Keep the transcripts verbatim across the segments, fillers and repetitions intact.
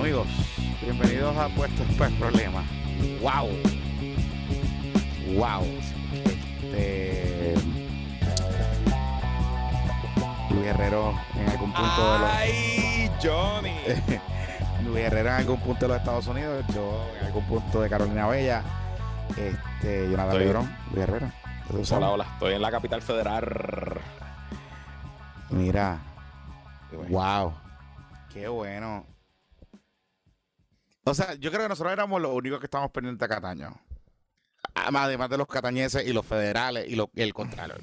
Amigos, bienvenidos a Puestos Pues Problemas. ¡Wow! ¡Wow! Este... Luis Herrero en algún punto de los... ¡Ay, Johnny! Luis Herrero en algún punto de los Estados Unidos, yo en algún punto de Carolina Bella, este, Jonathan Estoy... Lebrón, Luis Herrero. Hola, hola, estoy en la capital federal. Mira, Bueno. wow, qué bueno. O sea, yo creo que nosotros éramos los únicos que estábamos pendientes a Cataño. Además de los catañeses y los federales y, lo, y el contralor.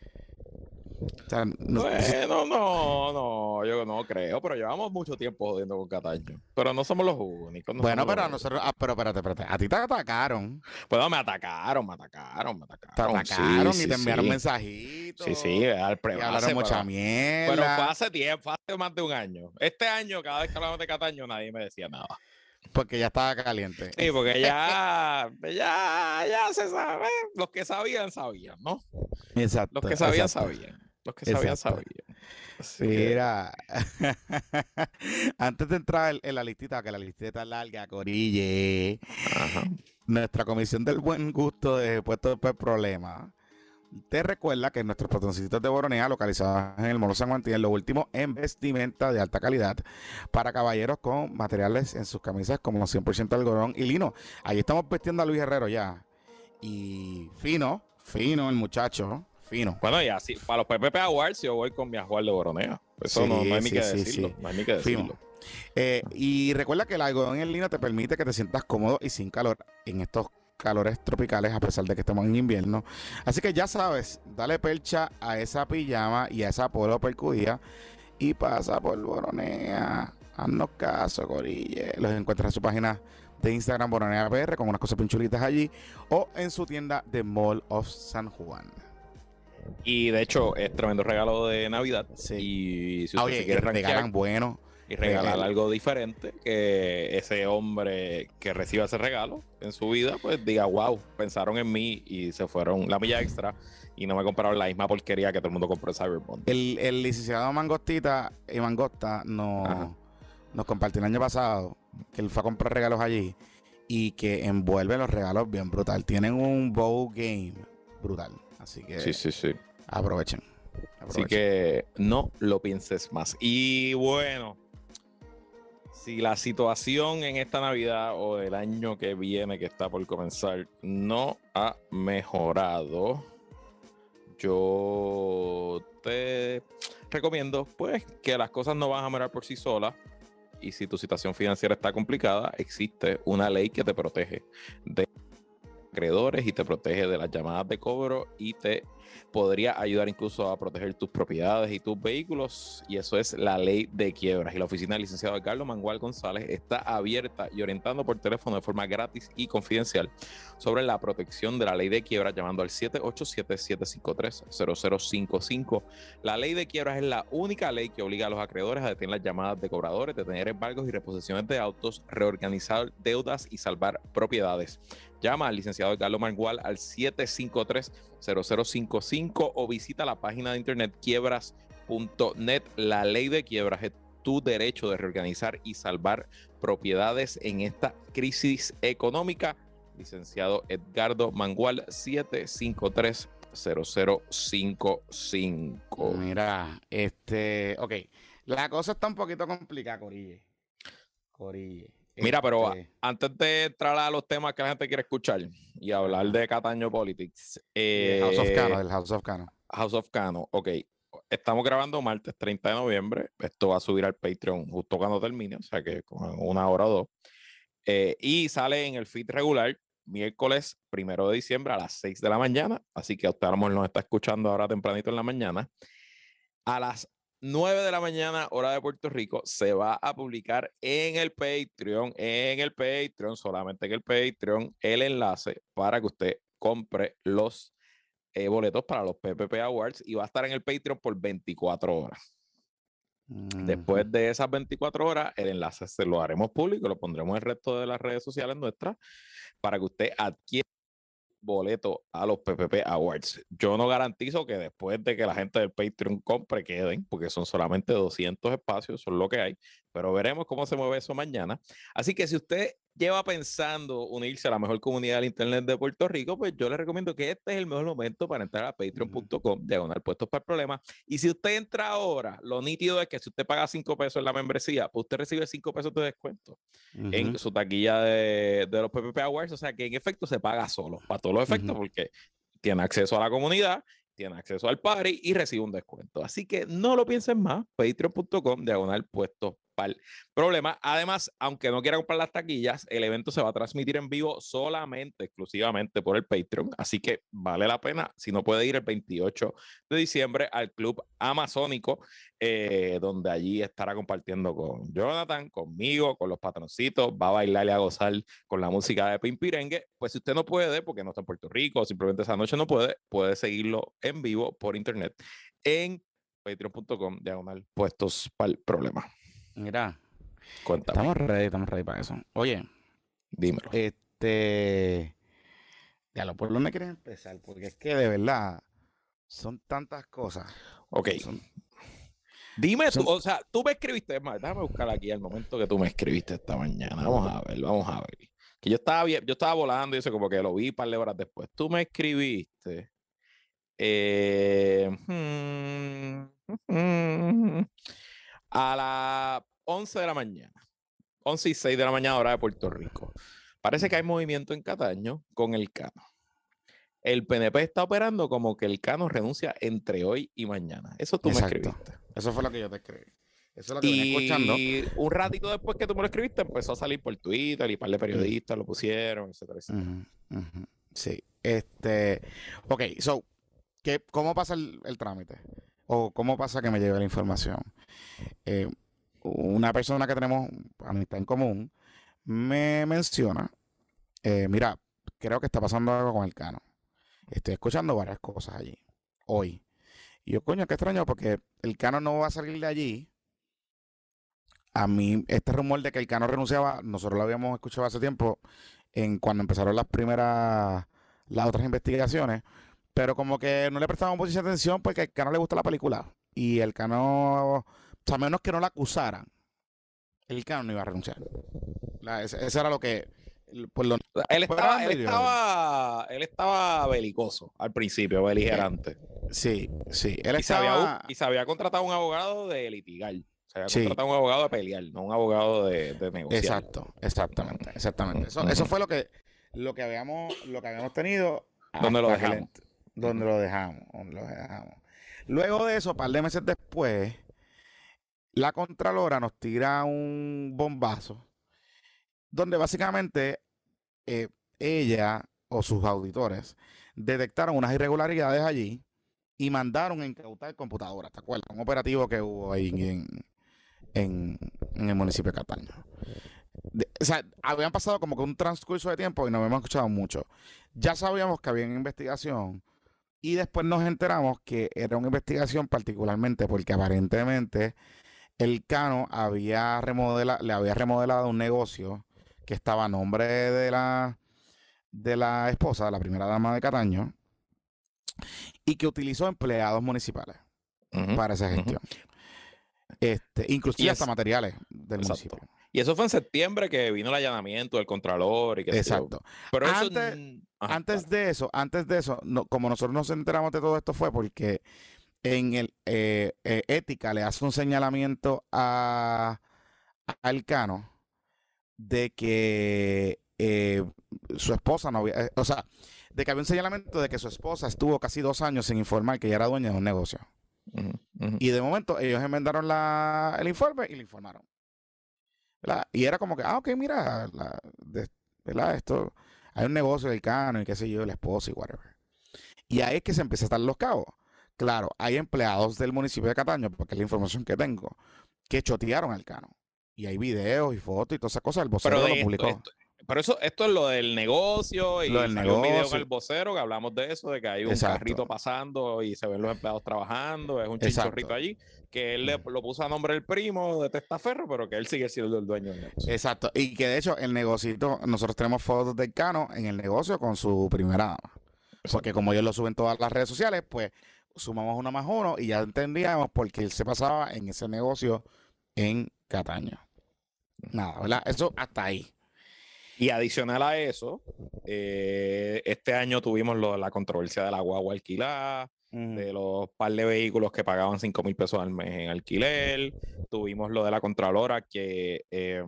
O sea, no, Bueno, no, no, yo no creo, pero llevamos mucho tiempo jodiendo con Cataño. Pero no somos los únicos. No bueno, somos pero a los nosotros, ah, pero espérate, espérate, a ti te atacaron. Bueno, me atacaron, me atacaron, me Te atacaron. atacaron sí, y sí, te enviaron sí. mensajitos. Sí, sí, al Y hablaron mucha pero, mierda. pero fue hace tiempo, fue hace más de un año. Este año, cada vez que hablamos de Cataño, nadie me decía nada. Porque ya estaba caliente. Sí, porque ya, ya, ya se sabe. Los que sabían, sabían, ¿no? Exacto. Los que sabían, exacto. sabían. Los que sabían, Exacto. sabían. Así que- Mira, antes de entrar en, en la listita, que la listita es larga, Corille, Ajá. nuestra comisión del buen gusto de Puestos por Problemas te recuerda que nuestros patroncitos de Boronea, localizados en el Molo San Juan, tienen lo último en vestimenta de alta calidad para caballeros con materiales en sus camisas como cien por ciento algodón y lino. Ahí estamos vestiendo a Luis Herrero ya. Y fino, fino el muchacho, fino. Bueno, y así, para los P P P Awards, yo voy con mi ajuar de Boronea. Eso Sí, no, no hay ni sí, que sí, decirlo. sí. No hay ni que decirlo. Fino. Eh, y recuerda que el algodón en lino te permite que te sientas cómodo y sin calor en estos calores tropicales, a pesar de que estamos en invierno. Así que ya sabes, dale percha a esa pijama y a esa polo percudida y pasa por Boronea. Haznos caso, Corille. Los encuentras en su página de Instagram, Boronea P R, con unas cosas pinchulitas allí, o en su tienda de Mall of San Juan. Y de hecho, es tremendo regalo de Navidad. Sí. Y si usted Ah, oye, se quiere y regalan rankear bueno. y regalar regalo. algo diferente, que ese hombre que reciba ese regalo en su vida, pues diga, wow, pensaron en mí y se fueron la milla extra y no me compraron la misma porquería que todo el mundo compró en Cyberbond. El, el licenciado Mangostita y Mangosta nos, nos compartió el año pasado que él fue a comprar regalos allí y que envuelve los regalos bien brutal. Tienen un bow game brutal. Así que Sí, sí, sí. aprovechen. Así aprovechen. que no lo pienses más. Y bueno, si la situación en esta Navidad o el año que viene, que está por comenzar, no ha mejorado, yo te recomiendo pues que las cosas no van a mejorar por sí solas. Y si tu situación financiera está complicada, existe una ley que te protege de acreedores y te protege de las llamadas de cobro y te podría ayudar incluso a proteger tus propiedades y tus vehículos, y eso es la ley de quiebras. Y la oficina del licenciado Carlos Mangual González está abierta y orientando por teléfono de forma gratis y confidencial sobre la protección de la ley de quiebras llamando al siete ocho siete, siete cinco tres, cero cero cinco cinco. La ley de quiebras es la única ley que obliga a los acreedores a detener las llamadas de cobradores, detener embargos y reposiciones de autos, reorganizar deudas y salvar propiedades. Llama al licenciado Carlos Mangual al siete cinco tres, cero cero cinco cinco o visita la página de internet quiebras punto net. La ley de quiebras es tu derecho de reorganizar y salvar propiedades en esta crisis económica. Licenciado Edgardo Mangual, siete cinco tres, cero cero cinco cinco. Mira, este, ok. La cosa está un poquito complicada, Corille. Corille. Mira, pero Este, antes de entrar a los temas que la gente quiere escuchar y hablar Ajá. de Cataño Politics, del House of eh, Cano, del House of Cano. House of Cano, ok. Estamos grabando martes treinta de noviembre. Esto va a subir al Patreon justo cuando termine, o sea que con una hora o dos. Eh, y sale en el feed regular miércoles primero de diciembre a las seis de la mañana. Así que usted a lo mejor nos está escuchando ahora tempranito en la mañana. A las nueve de la mañana, hora de Puerto Rico, se va a publicar en el Patreon, en el Patreon, solamente en el Patreon, el enlace para que usted compre los eh, boletos para los P P P Awards y va a estar en el Patreon por veinticuatro horas. Mm. Después de esas veinticuatro horas, el enlace se lo haremos público, lo pondremos en el resto de las redes sociales nuestras para que usted adquiera boletos a los P P P Awards. Yo no garantizo que después de que la gente del Patreon compre queden, porque son solamente doscientos espacios, son lo que hay, pero veremos cómo se mueve eso mañana. Así que si usted lleva pensando unirse a la mejor comunidad del Internet de Puerto Rico, pues yo le recomiendo que este es el mejor momento para entrar a patreon punto com, diagonal puestos para el problema. Y si usted entra ahora, lo nítido es que si usted paga cinco pesos en la membresía, pues usted recibe cinco pesos de descuento uh-huh. en su taquilla de, de los P P P Awards, o sea que en efecto se paga solo, para todos los efectos, uh-huh. porque tiene acceso a la comunidad, tiene acceso al party y recibe un descuento. Así que no lo piensen más, patreon punto com, diagonal puestos para el problema. Además, aunque no quiera comprar las taquillas, el evento se va a transmitir en vivo solamente, exclusivamente por el Patreon, así que vale la pena, si no puede ir el veintiocho de diciembre al Club Amazónico, eh, donde allí estará compartiendo con Jonathan, conmigo, con los patroncitos, va a bailar y a gozar con la música de Pimpirengue. Pues si usted no puede, porque no está en Puerto Rico, o simplemente esa noche no puede, puede seguirlo en vivo por internet en patreon punto com, diagonal puestos para el problema. Mira, cuéntame. Estamos ready, estamos ready para eso. Oye, dímelo. Este, ya lo por dónde quieres empezar, porque es que de verdad son tantas cosas. Ok. Son, Dime son, tú, o sea, tú me escribiste, es más, déjame buscar aquí el momento que tú me escribiste esta mañana. Vamos a ver, vamos a ver. Que yo estaba bien, yo estaba volando y eso como que lo vi un par de horas después. Tú me escribiste. Eh, hmm, hmm, a las once de la mañana, once y seis de la mañana hora de Puerto Rico. Parece que hay movimiento en Cataño con el Cano. El P N P está operando como que el Cano renuncia entre hoy y mañana. Eso tú exacto. me escribiste. Eso fue lo que yo te escribí. Eso es lo que y venía escuchando. Y un ratito después que tú me lo escribiste, empezó a salir por Twitter y un par de periodistas uh-huh. lo pusieron, etcétera, etcétera. Uh-huh. Uh-huh. Sí. Este, ok, so, ¿qué, ¿cómo pasa el, el trámite? ¿O cómo pasa que me llegue la información? Eh, una persona que tenemos amistad en común me menciona, eh, mira, creo que está pasando algo con el Cano. Estoy escuchando varias cosas allí, hoy. Y yo, coño, qué extraño, porque el Cano no va a salir de allí. A mí, este rumor de que el Cano renunciaba, nosotros lo habíamos escuchado hace tiempo, en cuando empezaron las primeras, las otras investigaciones, pero como que no le prestaban mucha atención porque al Cano le gusta la película. Y el Cano, o sea, a menos que no la acusaran, el Cano no iba a renunciar. La, ese, ese era lo que... Por lo, él, estaba, él, estaba, él estaba belicoso al principio, beligerante. Sí, sí. Él y, estaba... se había, y se había contratado un abogado de litigar. Se había sí. contratado un abogado de pelear, no un abogado de, de negociar. Exacto, exactamente, exactamente. Eso, uh-huh. eso fue lo que, lo que habíamos, lo que habíamos tenido. ¿Dónde lo dejamos? El, donde uh-huh. lo dejamos, donde lo dejamos. Luego de eso, un par de meses después, la Contralora nos tira un bombazo donde básicamente eh, ella o sus auditores detectaron unas irregularidades allí y mandaron a incautar computadoras, ¿te acuerdas? Un operativo que hubo ahí en, en, en el municipio de Cataño. De, o sea, habían pasado como que un transcurso de tiempo y no habíamos escuchado mucho. Ya sabíamos que había una investigación y después nos enteramos que era una investigación particularmente porque aparentemente el Cano había remodelado, le había remodelado un negocio que estaba a nombre de la, de la esposa, de la primera dama de Cataño, y que utilizó empleados municipales uh-huh, para esa gestión. Uh-huh. Este, inclusive hasta materiales del exacto. municipio. Y eso fue en septiembre que vino el allanamiento del Contralor y que exacto. Pero eso, antes, ajá, antes claro. de eso, antes de eso, no, como nosotros nos enteramos de todo esto fue porque en el eh, eh, Ética le hace un señalamiento a, a al Cano de que eh, su esposa no había, eh, o sea, de que había un señalamiento de que su esposa estuvo casi dos años sin informar que ella era dueña de un negocio. Uh-huh, uh-huh. Y de momento ellos enmendaron la, el informe y le informaron. ¿Verdad? Y era como que, ah, ok, mira, la, de, ¿verdad? Esto, hay un negocio del Cano y qué sé yo, la esposa y whatever. Y ahí es que se empieza a estar los cabos. Claro, hay empleados del municipio de Cataño, porque es la información que tengo, que chotearon al Cano. Y hay videos y fotos y todas esas cosas. El vocero Pero lo esto, publicó. Esto, pero eso, esto es lo del negocio y Lo del salió un video negocio. con el vocero que hablamos de eso, de que hay un Exacto. carrito pasando y se ven los empleados trabajando, es un Exacto. chinchorrito allí, que él le, lo puso a nombre del primo de Testaferro, pero que él sigue siendo el dueño del negocio. Exacto. Y que de hecho el negocito, nosotros tenemos fotos del Cano en el negocio con su primera dama. Porque como ellos lo suben todas las redes sociales, pues sumamos uno más uno y ya entendíamos por qué él se pasaba en ese negocio en Cataño. Nada, ¿verdad? Eso hasta ahí. Y adicional a eso, eh, este año tuvimos lo, la controversia de la guagua alquilada, mm. de los par de vehículos que pagaban cinco mil pesos al mes en alquiler. Tuvimos lo de la Contralora, que, eh,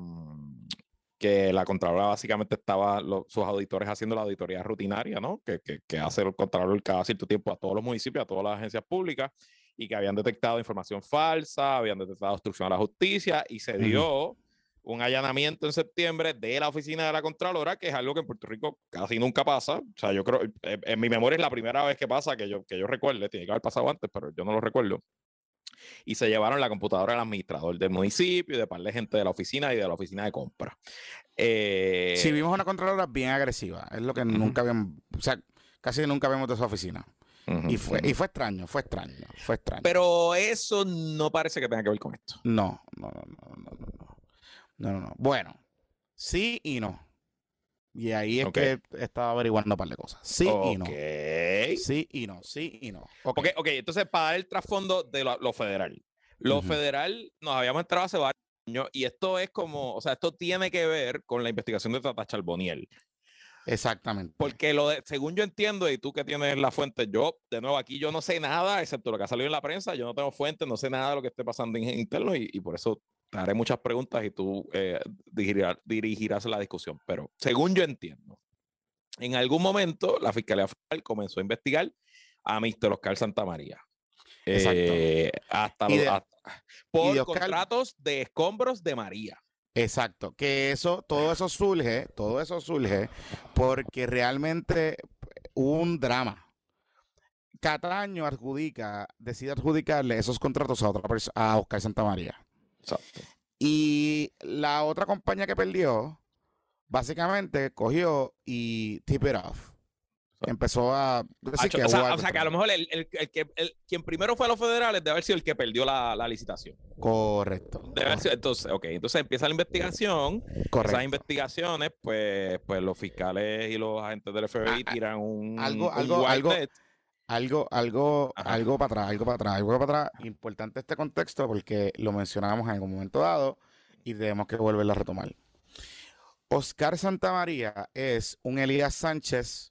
que la Contralora básicamente estaba, lo, sus auditores haciendo la auditoría rutinaria, ¿no? Que, que, que hace el Contralor cada cierto tiempo a todos los municipios, a todas las agencias públicas, y que habían detectado información falsa, habían detectado obstrucción a la justicia, y se dio... Mm. un allanamiento en septiembre de la oficina de la Contralora, que es algo que en Puerto Rico casi nunca pasa. O sea, yo creo, en mi memoria es la primera vez que pasa que yo, que yo recuerde, tiene que haber pasado antes, pero yo no lo recuerdo. Y se llevaron la computadora del administrador del municipio y de par de gente de la oficina y de la oficina de compra. Eh... Sí, vimos una Contralora bien agresiva. Es lo que uh-huh. nunca habíamos, o sea, casi nunca vemos de esa oficina. Uh-huh, y, fue, uh-huh. y fue extraño, fue extraño, fue extraño. Pero eso no parece que tenga que ver con esto. No, no, no, no, no, no. No, no, no. Bueno, sí y no. Y ahí es okay. que estaba averiguando un par de cosas. Sí okay. y no. Sí y no, sí y no. Ok, ok, okay. Entonces para dar el trasfondo de lo, lo federal. Lo uh-huh. federal nos habíamos entrado hace varios años y esto es como, o sea, esto tiene que ver con la investigación de Tata Charbonnier. Exactamente. Porque lo de, según yo entiendo, y tú que tienes la fuente, yo, de nuevo, aquí yo no sé nada, excepto lo que ha salido en la prensa, yo no tengo fuente, no sé nada de lo que esté pasando en interno y, y por eso te haré muchas preguntas y tú eh, dirigirás, dirigirás la discusión. Pero según yo entiendo, en algún momento la Fiscalía Federal comenzó a investigar a míster Oscar Santamaría. Exacto. Eh, hasta, de, hasta por de Oscar... contratos de escombros de María. Exacto, que eso, todo eso surge, todo eso surge porque realmente hubo un drama. Cataño adjudica, decide adjudicarle esos contratos a otra persona, a Oscar Santamaría. Exacto. Y la otra compañía que perdió, básicamente cogió y tip it off. Empezó a decir Acho, que, o, sea, o sea, que a lo mejor el, el, el que, el, quien primero fue a los federales debe haber sido el que perdió la, la licitación. Correcto. Debe haber sido, entonces, ok, entonces empieza la investigación. Correcto. Esas investigaciones, pues, pues los fiscales y los agentes del F B I ah, tiran un algo, un algo, algo, net. algo, algo, algo para atrás, algo para atrás, algo para atrás. Importante este contexto porque lo mencionamos en algún momento dado y tenemos que volverlo a retomar. Oscar Santamaría es un Elías Sánchez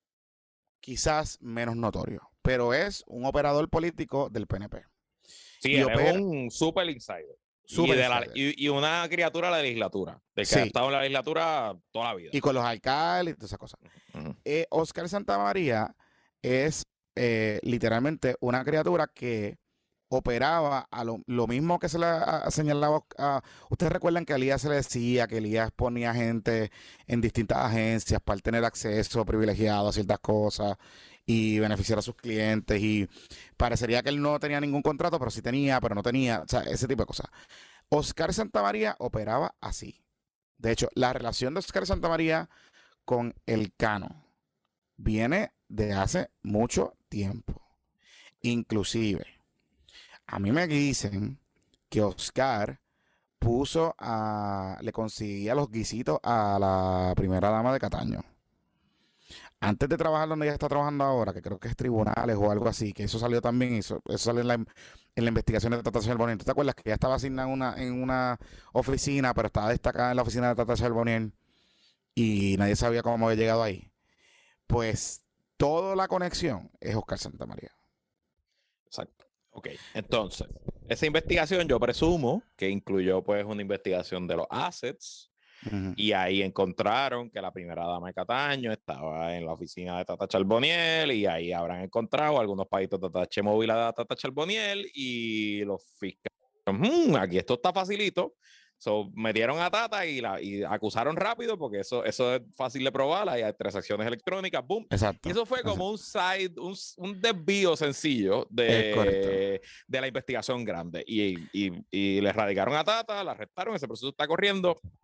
quizás menos notorio, pero es un operador político del P N P. Sí, y opera, es un super insider. Super y, de la, y, y una criatura de la legislatura, de que sí. ha estado en la legislatura toda la vida. Y con los alcaldes y todas esas cosas. Uh-huh. eh, Oscar Santamaría es eh, literalmente una criatura que operaba a lo, lo mismo que se le ha señalado. A, ustedes recuerdan que a Elías se le decía que Elías ponía gente en distintas agencias para tener acceso privilegiado a ciertas cosas y beneficiar a sus clientes, y parecería que él no tenía ningún contrato, pero sí tenía, pero no tenía, o sea, ese tipo de cosas. Oscar Santamaría operaba así. De hecho, la relación de Oscar Santamaría con el Cano viene de hace mucho tiempo. Inclusive, a mí me dicen que Oscar puso a, le conseguía los guisitos a la primera dama de Cataño. Antes de trabajar donde ella está trabajando ahora, que creo que es tribunales o algo así, que eso salió también, eso, eso salió en la, en la investigación de Tata Charbonnier. ¿Tú te acuerdas que ella estaba asignada en una, en una oficina, pero estaba destacada en la oficina de Tata Charbonnier y nadie sabía cómo había llegado ahí? Pues toda la conexión es Oscar Santamaría. Exacto. Ok, entonces, esa investigación yo presumo que incluyó pues una investigación de los assets. Uh-huh. Y ahí encontraron que la primera dama de Cataño estaba en la oficina de Tata Charbonnier, y ahí habrán encontrado algunos países de Tata móvil a Tata Charbonnier, y los fiscales, mmm, aquí esto está facilito. So, metieron a Tata y, la, y acusaron rápido, porque eso, eso es fácil de probar. Hay transacciones electrónicas, boom. Exacto. Y eso fue como exacto. un side, un, un desvío sencillo de, de la investigación grande. Y, y, y le erradicaron a Tata, la arrestaron, ese proceso está corriendo.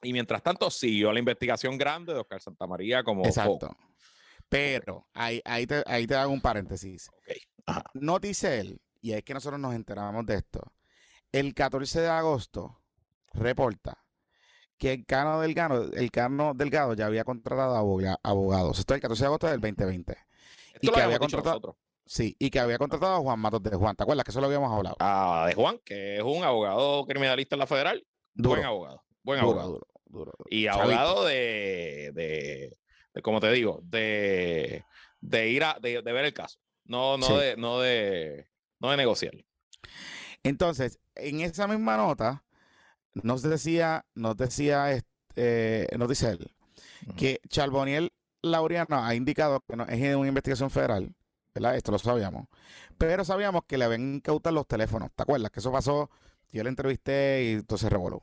Y mientras tanto, siguió la investigación grande de Oscar Santamaría como Exacto. foco. Pero okay. ahí, ahí, te, ahí te hago un paréntesis. Okay. Ajá. No dice él, y es que nosotros nos enteramos de esto. El catorce de agosto reporta que el Cano Delgado, el Cano Delgado ya había contratado abogados. Esto es el catorce de agosto del veinte veinte. Esto y lo que había había contratado nosotros. Sí, y que había contratado a Juan Matos de Juan. ¿Te acuerdas que eso lo habíamos hablado? Ah, de Juan, que es un abogado criminalista en la federal. Duro, buen abogado. Buen duro, abogado. Duro, duro, duro. Y abogado de, de, de, como te digo, de, de ir a, de, de ver el caso. No, no, sí. de, no, de, no de negociar. Entonces, en esa misma nota, nos decía, nos decía, eh, nos dice él, uh-huh. que Charboniel Laureano ha indicado que no es una investigación federal, ¿verdad? Esto lo sabíamos. Pero sabíamos que le habían incautado los teléfonos. ¿Te acuerdas? Que eso pasó, yo le entrevisté y entonces revoló.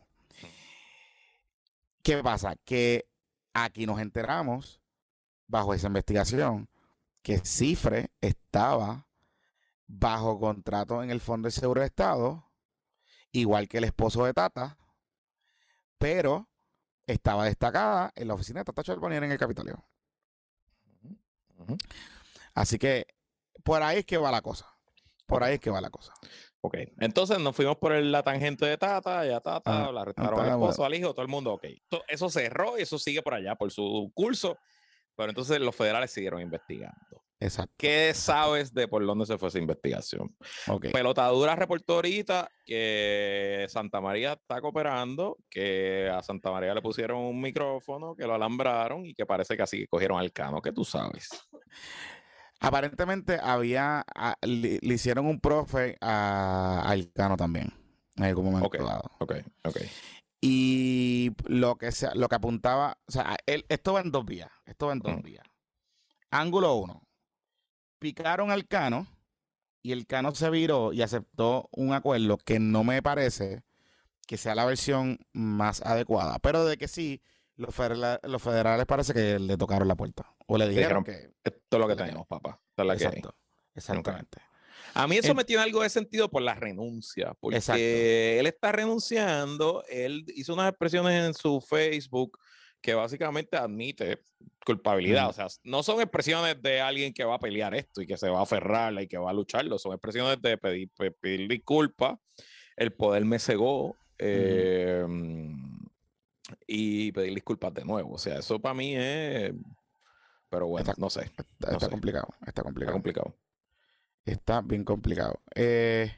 ¿Qué pasa? Que aquí nos enteramos, bajo esa investigación, que Cifre estaba bajo contrato en el Fondo de Seguro de Estado, igual que el esposo de Tata, pero estaba destacada en la oficina de Tata Charboniel en el Capitolio. Uh-huh. Así que por ahí es que va la cosa. Por okay. ahí es que va la cosa. Ok, entonces nos fuimos por el, la tangente de Tata, ya Tata, ah, la arrestaron al esposo, bueno. al hijo, todo el mundo, ok. Eso, eso cerró y eso sigue por allá, por su curso, pero entonces los federales siguieron investigando. Exacto. ¿Qué exacto. sabes de por dónde se fue esa investigación? Okay. Pelotadura reportó ahorita que Santamaría está cooperando, que a Santamaría le pusieron un micrófono, que lo alambraron y que parece que así cogieron al Cano, ¿qué tú sabes? Aparentemente había, a, le, le hicieron un profe a, al Cano también, en algún momento okay, dado. Ok, ok. Y lo que, se, lo que apuntaba, o sea, él, esto va en dos vías, esto va en dos mm. vías. Ángulo uno, picaron al Cano y el Cano se viró y aceptó un acuerdo que no me parece que sea la versión más adecuada, pero de que sí, los, federales, los federales parece que le tocaron la puerta. O le dijeron, dijeron que esto es lo que tenemos, que... papá. Esto es la Exacto, que exactamente. Okay. A mí eso en... me tiene algo de sentido por la renuncia, porque Exacto. él está renunciando, él hizo unas expresiones en su Facebook que básicamente admite culpabilidad, mm. o sea, no son expresiones de alguien que va a pelear esto y que se va a aferrarla y que va a lucharlo, son expresiones de pedir, pedir disculpas, el poder me cegó, eh, mm. y pedir disculpas de nuevo, o sea, eso para mí es... Pero bueno, está, no sé. Está, no está sé. complicado. Está complicado. Está complicado. Está bien complicado. Eh,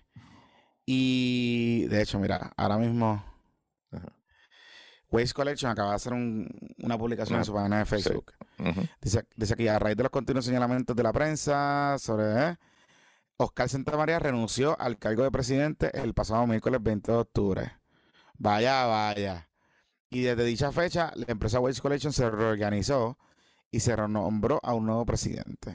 y de hecho, mira, ahora mismo uh-huh. Waste Collection acaba de hacer un, una publicación uh-huh. en su página de Facebook. Sí. Uh-huh. Dice, dice que a raíz de los continuos señalamientos de la prensa sobre eh, Oscar Santamaría renunció al cargo de presidente el pasado miércoles veinte de octubre. Vaya, vaya. Y desde dicha fecha, la empresa Waste Collection se reorganizó y se renombró a un nuevo presidente.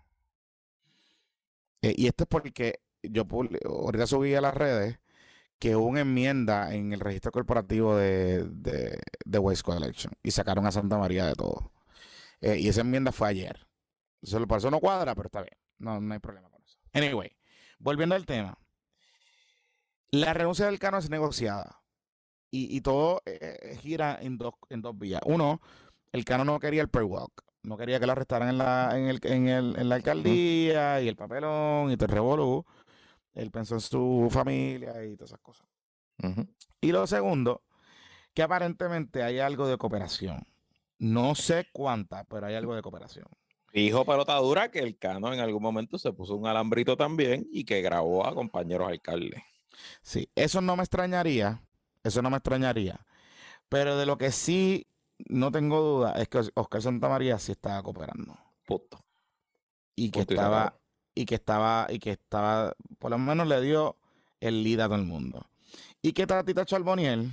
Eh, y esto es porque yo ahorita subí a las redes que hubo una enmienda en el registro corporativo de, de, de Waste Collection y sacaron a Santamaría de todo. Eh, y esa enmienda fue ayer. Eso, por eso no cuadra, pero está bien. No, no hay problema con eso. Anyway, volviendo al tema. La renuncia del Cano es negociada. Y, y todo eh, gira en dos, en dos vías. Uno, el Cano no quería el pre-walk. No quería que lo arrestaran en la, en el, en el, en la alcaldía uh-huh. y el papelón y todo el revolú. Él pensó en su familia y todas esas cosas. Uh-huh. Y lo segundo, que aparentemente hay algo de cooperación. No sé cuánta, pero hay algo de cooperación. Dijo Pelotadura que el Cano en algún momento se puso un alambrito también y que grabó a compañeros alcaldes. Sí, eso no me extrañaría. Eso no me extrañaría. Pero de lo que sí no tengo duda es que Oscar Santamaría sí estaba cooperando. Puto. Y que Puto estaba, y que estaba, y que estaba, por lo menos le dio el lead a todo el mundo. Y que Tatita Charboniel,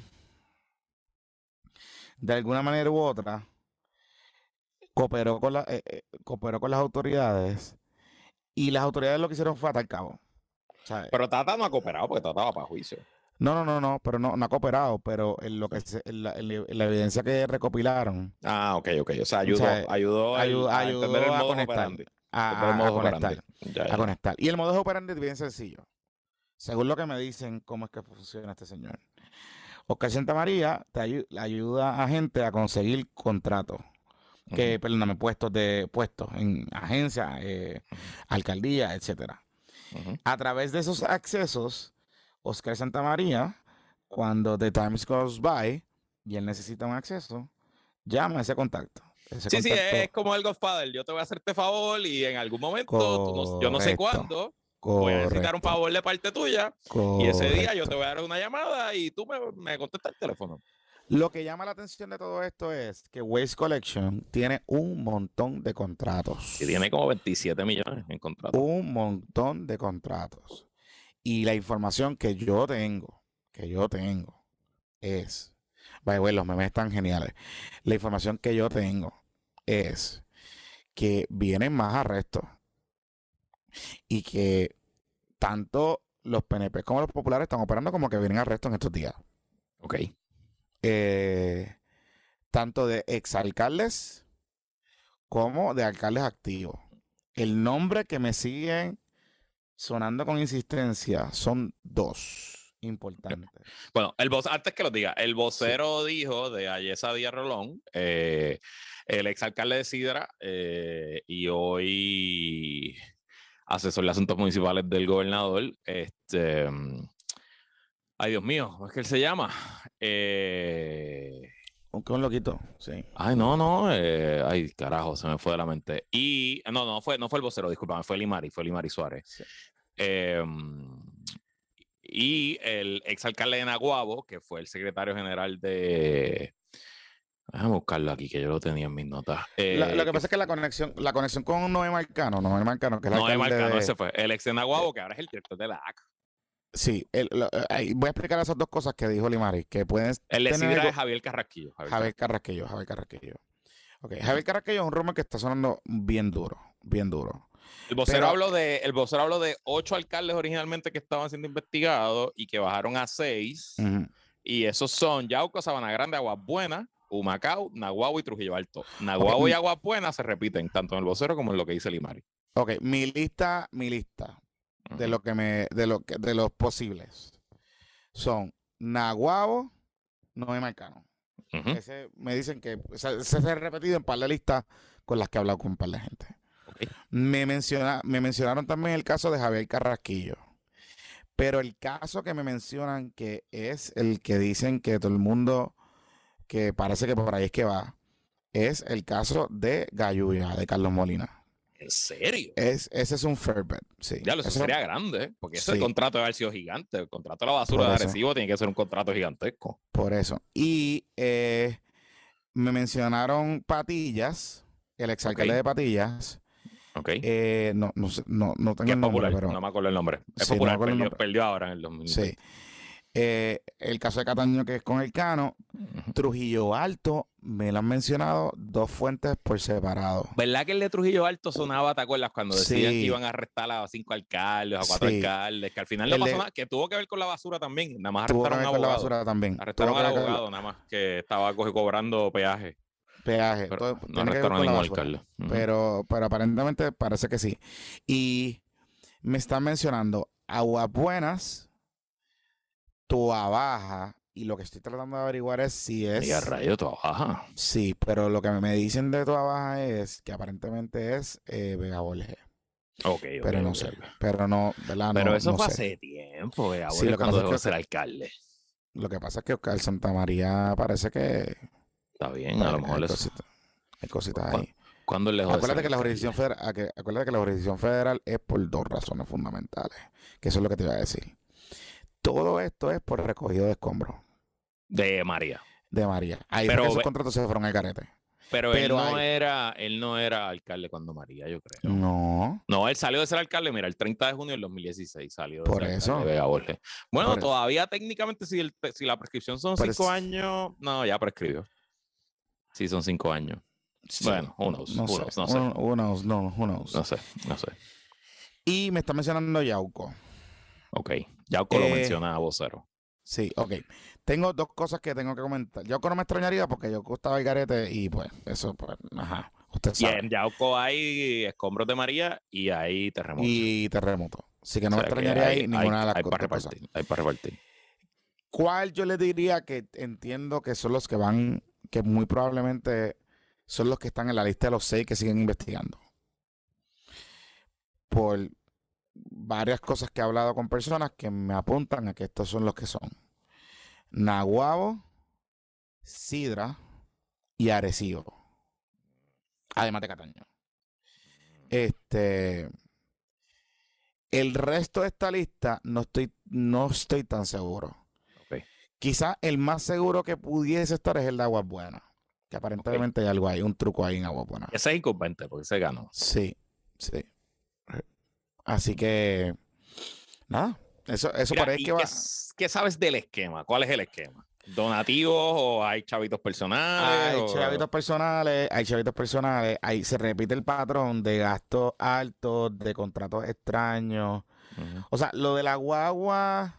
de alguna manera u otra, cooperó con, la, eh, eh, cooperó con las autoridades. Y las autoridades lo que hicieron fue atar cabo. ¿Sabes? Pero Tata no ha cooperado porque Tata va para juicio. No, no, no, no, pero no, no ha cooperado, pero en lo que se, en la, en la evidencia que recopilaron. Ah, ok, ok. O sea, ayudó, o sea, ayudó, ayudó, a, ayudó entender el a modo conectar. Operandi. A, a, el modo a conectar. Ya, ya. A conectar. Y el modo operandi es bien sencillo. Según lo que me dicen, cómo es que funciona este señor. Oscar Santamaría te ayu- le ayuda a gente a conseguir contratos, que, Ujú, perdóname, puestos de puestos en agencias, eh, alcaldías, etcétera. ujú. A través de esos accesos, Oscar Santamaría, cuando The Times Goes By y él necesita un acceso, llama a ese contacto. Ese Sí, sí, es, contacto, es como el Godfather. Yo te voy a hacerte favor y en algún momento, tú no- yo no sé correcto, cuándo, voy a necesitar un correcto, favor de parte tuya y ese día yo te correcto. voy a dar una llamada y tú me, me contestas el teléfono. Lo que llama la atención de todo esto es que Waste Collection tiene un montón de Y contratos. tiene como veintisiete millones en contrato. Un montón de contratos. Y la información que yo tengo, que yo tengo, es, vaya, bueno, los memes están geniales. La información que yo tengo es que vienen más arrestos y que tanto los P N P como los populares están operando como que vienen arrestos en estos días. Ok. Eh, tanto de exalcaldes como de alcaldes activos. El nombre que me siguen sonando con insistencia son dos importantes. Bueno, el voz, antes que lo diga, el Sí. vocero dijo de Ayesa Díaz Rolón, eh, el exalcalde de Sidra eh, y hoy asesor de asuntos municipales del gobernador, este, ay Dios mío, ¿cómo es que él se llama? Eh, Aunque un loquito, sí. ay, no, no, eh, ay, carajo, se me fue de la mente. Y, no, no fue, no fue el vocero, discúlpame, fue Limari, fue Limari Suárez. Sí. Eh, y el exalcalde de Naguabo, que fue el secretario general de... Déjame buscarlo aquí, que yo lo tenía en mis notas. La- lo Eh, que que pasa es que la conexión, la conexión con Noé Marcano, Noé Marcano, que es el no es alcalde Marcano, de. ese fue. El ex de eh, Naguabo, que ahora es el director de la A C. sí, el- lo- eh, ahí voy a explicar esas dos cosas que dijo Limari, que pueden El de tener Sidra algo. es Javier Carrasquillo. Javier Javier Carrasquillo. Carrasquillo, Javier Carrasquillo. Ok, Javier Carrasquillo es un rumor que está sonando bien duro, bien duro. El vocero, Pero, habló de, el vocero habló de ocho alcaldes originalmente que estaban siendo investigados y que bajaron a seis. ujú, Y esos son Yauco, Sabana Grande, Aguas Buenas, Humacao, Naguabo y Trujillo Alto. ok, Naguabo y m- Aguas Buenas se repiten tanto en el vocero como en lo que dice Limari. ok, mi lista, mi lista de Ujú, lo que me, de lo que, de los posibles son Naguabo, Noé Marcano. ujú, Ese me dicen que o sea, ese se ha repetido en par de listas con las que he hablado con un par de gente. ok. Me, menciona, me mencionaron también el caso de Javier Carrasquillo. Pero el caso que me mencionan que es el que dicen que todo el mundo, que parece que por ahí es que va, es el caso de Gayuya, de Carlos Molina. ¿En serio? Es, ese es un fair bet, sí. Ya, eso Eso- sería grande, ¿eh? Porque ese sí, contrato debe haber sido gigante. El contrato de la basura por de eso, Arecibo tiene que ser un contrato gigantesco. por eso. Y eh, me mencionaron Patillas, el Ok, exalcalde de Patillas. ok. Eh, no, no, sé, no, no tengo Que es el nombre, popular, pero no me acuerdo el nombre. Es sí, no me popular, acuerdo el perdió, nombre. perdió ahora en el Sí. dos mil veinte. Eh, el caso de Cataño, que es con el Cano. Ujú. Trujillo Alto, me lo han mencionado dos fuentes por separado. ¿Verdad que el de Trujillo Alto sonaba, te acuerdas, cuando decían que Sí, iban a arrestar a cinco alcaldes, a cuatro sí. alcaldes, que al final no El pasó de- nada, que tuvo que ver con la basura también, nada más tuvo que arrestaron a ver un con la abogado, basura también. arrestaron Tuvo que al ver con el abogado nada más que estaba co- cobrando peaje, peaje. pero Todo no tiene que ver arrestaron a con la ningún basura. alcalde. Ujú. Pero, pero aparentemente parece que sí. Y me están mencionando Aguas Buenas, Toa Baja, y lo que estoy tratando de averiguar es si Y a es. rayo, toda baja. Sí, pero lo que me dicen de Toa Baja es que aparentemente es eh, Vega Borges. Ok, ok, Pero no ok, sé. ok. Pero no, ¿verdad? Pero No, eso no fue sé. hace tiempo, Vega Sí, Borges lo que cuando pasa es dejó que de ser alcalde. Lo que pasa es que Oscar Santamaría parece que Está bien, pues, a lo hay, mejor eso. cositas, hay cositas ¿Cu- ahí. ¿Cuándo él dejó de ser Acuérdate que la alcalde? jurisdicción federal, a que- acuérdate que la jurisdicción federal es por dos razones fundamentales, que eso es lo que te iba a decir. Todo esto es por recogido de escombros De María. de María. Ahí fue Pero que esos ve- contratos se fueron al carete. Pero, él Pero no hay, era, él no era alcalde cuando María, yo creo. no, No, él salió de ser alcalde, mira, el treinta de junio del dos mil dieciséis salió de por ser eso, alcalde Vega Borges. Bueno, por, todavía técnicamente si, el- si la prescripción son por cinco es- años, no, ya prescribió. Sí, son cinco años. sí, Bueno, who knows, no who sé, knows, no sé, who, who knows, no, who knows. no sé, no sé. Y me está mencionando Yauco. Ok, Yauco lo Eh, menciona a vocero. Sí, ok. Tengo dos cosas que tengo que comentar. Yauco no me extrañaría porque Yauco estaba al garete y pues eso, pues, ajá, usted Y sabe. en Yauco hay escombros de María y hay terremotos. Y terremoto. Así que no O me sea que extrañaría hay, ahí ninguna hay, de las hay co- para dos cosas. repartir, hay para repartir. ¿Cuál yo le diría que entiendo que son los que van, que muy probablemente son los que están en la lista de los seis que siguen investigando? Por varias cosas que he hablado con personas que me apuntan a que estos son los que son. Naguabo, Sidra y Arecibo. Además de Cataño. Este... El resto de esta lista no estoy, no estoy tan seguro. Okay. Quizás el más seguro que pudiese estar es el de Aguas Buenas. Que aparentemente okay. hay algo ahí, un truco ahí en Aguas Buenas. Ese es incumbente porque se ganó. Sí, sí. Así que, nada, eso, eso Mira, parece que va. ¿qué, ¿Qué sabes del esquema? ¿Cuál es el esquema? ¿Donativos o hay chavitos personales? Hay o... chavitos personales, hay chavitos personales, ahí se repite el patrón de gastos altos, de contratos extraños. Uh-huh. O sea, lo de la guagua,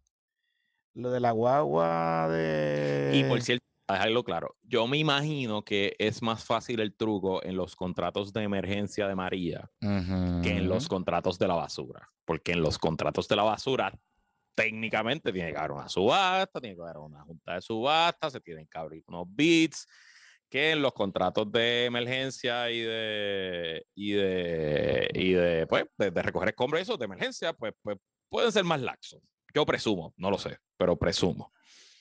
lo de la guagua de... Y por cierto, para dejarlo claro, yo me imagino que es más fácil el truco en los contratos de emergencia de María uh-huh. que en los contratos de la basura. Porque en los contratos de la basura técnicamente tiene que haber una subasta, tiene que haber una junta de subasta, se tienen que abrir unos bits, que en los contratos de emergencia y de y de, y de, pues, de, de recoger escombros esos de emergencia, pues, pues pueden ser más laxos. Yo presumo, no lo sé, pero presumo.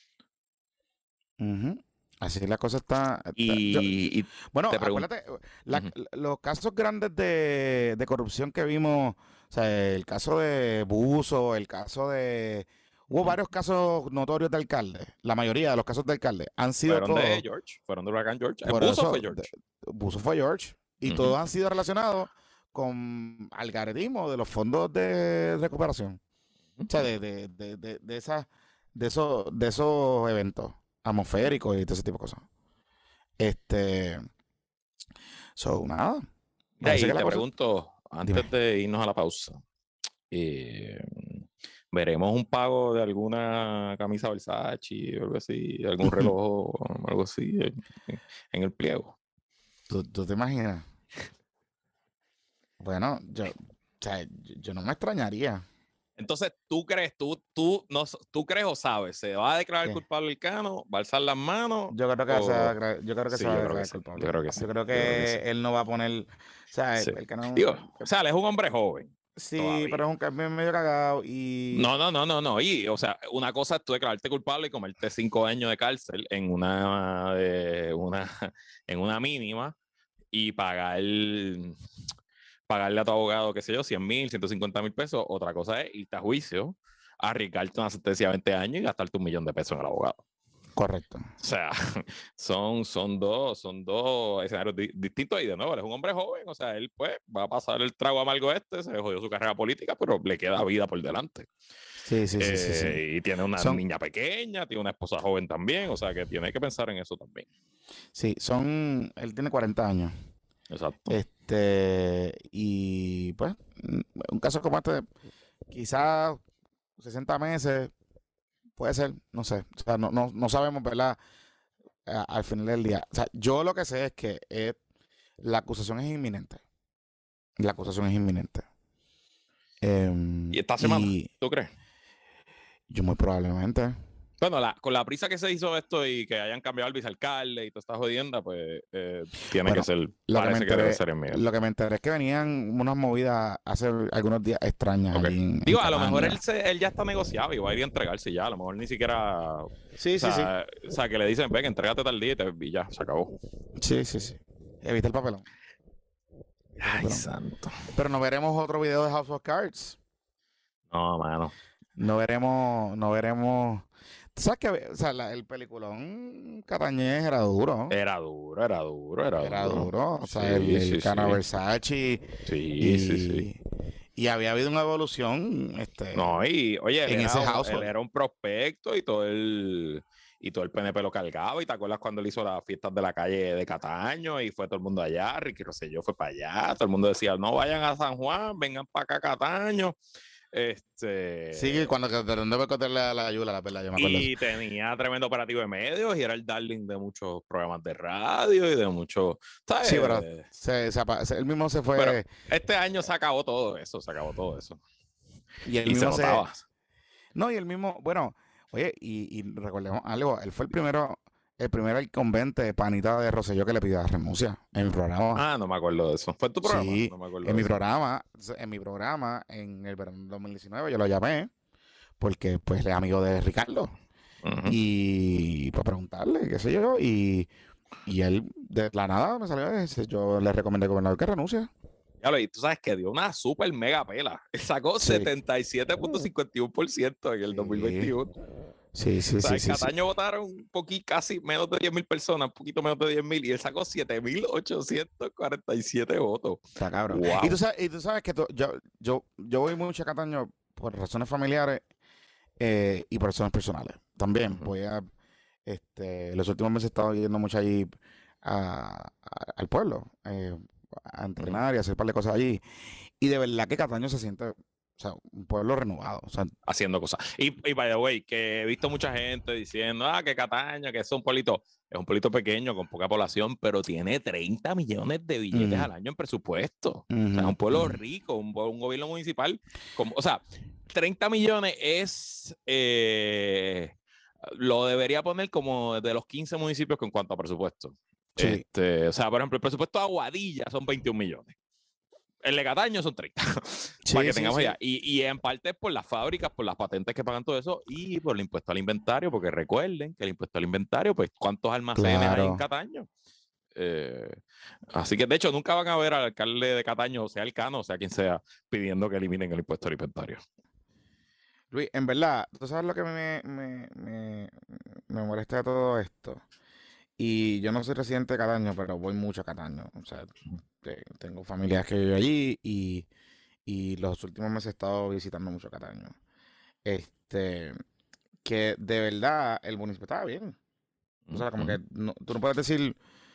Uh-huh. Así la cosa está... está y, yo, y bueno, acuérdate, la, uh-huh. los casos grandes de, de corrupción que vimos, o sea, el caso de Buzo, el caso de... Hubo varios casos notorios de alcaldes. La mayoría de los casos de alcaldes han sido Fueron todos, de George, fueron de huracán George. El Buzo eso, fue George. De, Buzo fue George. Y uh-huh. todos han sido relacionados con algaretismo de los fondos de recuperación. Uh-huh. O sea, de, de, de, de, de, esas, de, esos, de esos eventos atmosféricos y todo ese tipo de cosas. Este... So, nada. De ahí te cosa... pregunto, antes Dime. de irnos a la pausa, eh, ¿veremos un pago de alguna camisa Versace o algo así, algún reloj o algo así en, en el pliego? ¿Tú, tú te imaginas? Bueno, yo, o sea, yo no me extrañaría. Entonces, ¿tú crees, tú, tú, no, tú crees o sabes, se va a declarar ¿Qué? culpable el Cano, va a alzar las manos? Yo creo que, o... se, va, yo creo que sí, se va a declarar sí, culpable. Yo creo que sí. Yo creo que, yo creo que sí. él no va a poner, o sea, sí. el, el Cano... Digo, o sea, él es un hombre joven. Sí, todavía. pero es un cambio medio cagado y... No, no, no, no, no. Y, o sea, una cosa es tú declararte culpable y comerte cinco años de cárcel en una, eh, una, en una mínima y pagar... pagarle a tu abogado, qué sé yo, cien mil, ciento cincuenta mil pesos. Otra cosa es irte a juicio, arriesgarte una sentencia de veinte años y gastarte un millón de pesos en el abogado. Correcto. O sea, son, son dos, son dos escenarios di distintos y de nuevo, él es un hombre joven, o sea, él pues va a pasar el trago amargo este, se jodió su carrera política, pero le queda vida por delante. Sí, sí, eh, sí, sí, sí. Y tiene una son... niña pequeña, tiene una esposa joven también, o sea, que tiene que pensar en eso también. Sí, son, él tiene cuarenta años. Exacto. Este, y pues, un caso como este, quizás sesenta meses, puede ser, no sé, o sea, no, no, no sabemos, ¿verdad? A, al final del día. O sea, yo lo que sé es que es, la acusación es inminente. La acusación es inminente. Eh, ¿Y esta semana? Y ¿tú crees? Yo muy probablemente. Bueno, la, con la prisa que se hizo esto y que hayan cambiado al vicealcalde y toda esta jodienda, pues eh, tiene bueno, que ser, lo parece que, que debe ser en medio. Lo que me enteré es que venían unas movidas hace algunos días extrañas. Okay. Allí en, Digo, en a lo mejor él, se, él ya está negociado y va a ir a entregarse ya, a lo mejor ni siquiera... Sí, o sí, sea, sí. O sea, que le dicen, ven, entrégate tal día y, te, y ya, se acabó. Sí, sí, sí. Evita el papelón. Ay, papelón. Santo. Pero no veremos otro video de House of Cards. No, mano. No veremos, no veremos... ¿Sabes qué? O sea, la, el peliculón Catañez era duro. Era duro, era duro, era, era duro. duro. O sea, sí, el, el sí, Cana sí. Versace. Sí, y, sí, sí. Y había habido una evolución. Este, no, y oye, en él ese era, house. Él era un prospecto y todo el... Y todo el P N P lo cargaba. ¿Y te acuerdas cuando él hizo las fiestas de la calle de Cataño? Y fue todo el mundo allá. Ricky Rosselló fue para allá. Todo el mundo decía, no vayan a San Juan, vengan para acá a Cataño. Este... Sí, cuando de dónde voy a contarle a la Yula, la verdad, yo me acuerdo. Y tenía tremendo operativo de medios y era el darling de muchos programas de radio y de muchos... ¿sabes? Sí, pero se, se, se, él mismo se fue... Pero este año se acabó todo eso, se acabó todo eso. Y, el y mismo se notaba. Se... No, y el mismo, bueno, Oye, y, y recordemos algo, él fue el primero, el primero incumbente de panita de Rosselló que le pidió la renuncia en mi programa. Ah, no me acuerdo de eso. ¿Fue en tu programa? Sí, No me acuerdo en de mi eso. programa, en mi programa, en el verano del dos mil diecinueve, yo lo llamé porque pues él es amigo de Ricardo Ujú. y para preguntarle, qué sé yo, y, y él de la nada me salió, ese, yo le recomendé al gobernador que renuncie. Ya lo, y tú sabes que dio una super mega pela. Él sacó Sí, setenta y siete punto cincuenta y uno por ciento en el dos mil sí, veintiuno. sí, O sí, sea, sí, en sí, sí. Cataño votaron un poquito, casi menos de diez mil personas, un poquito menos de diez mil, y él sacó siete mil ochocientos cuarenta y siete votos. Está cabrón. Y tú ¡Wow! sabes, y tú sabes que tú- yo, yo, yo voy mucho a Cataño por razones familiares eh, y por razones personales. También Ujú. voy a, este, los últimos meses he estado yendo mucho allí a- a- al pueblo, eh, a Ujú. entrenar y a hacer un par de cosas allí. Y de verdad que Cataño se siente, o sea, un pueblo renovado. O sea, Haciendo cosas. Y, y by the way, que he visto mucha gente diciendo, ah, que Cataño, que es un pueblito, es un pueblito pequeño con poca población, pero tiene treinta millones de billetes mm, al año en presupuesto. O sea, es ujú, un pueblo ujú. rico, un, un gobierno municipal. Como, o sea, treinta millones es, eh, lo debería poner como de los quince municipios en cuanto a presupuesto. Sí, Este, o sea, por ejemplo, el presupuesto de Aguadilla son veintiún millones. El de Cataño son treinta, para sí, que sí, tengamos sí. idea. Y, y en parte por las fábricas, por las patentes que pagan todo eso y por el impuesto al inventario, porque recuerden que el impuesto al inventario, pues, ¿cuántos almacenes hay en Claro. Cataño? Eh, así que, de hecho, nunca van a ver al alcalde de Cataño, o sea el Cano, o sea quien sea, pidiendo que eliminen el impuesto al inventario. Luis, en verdad, ¿tú sabes lo que me, me, me, me molesta de todo esto? Y yo no soy residente de Cataño, pero voy mucho a Cataño. O sea, te- tengo familias que viven allí y, y los últimos meses he estado visitando mucho Cataño. Este, que de verdad el municipio estaba bien. O sea, como Ujú. que no- tú no puedes decir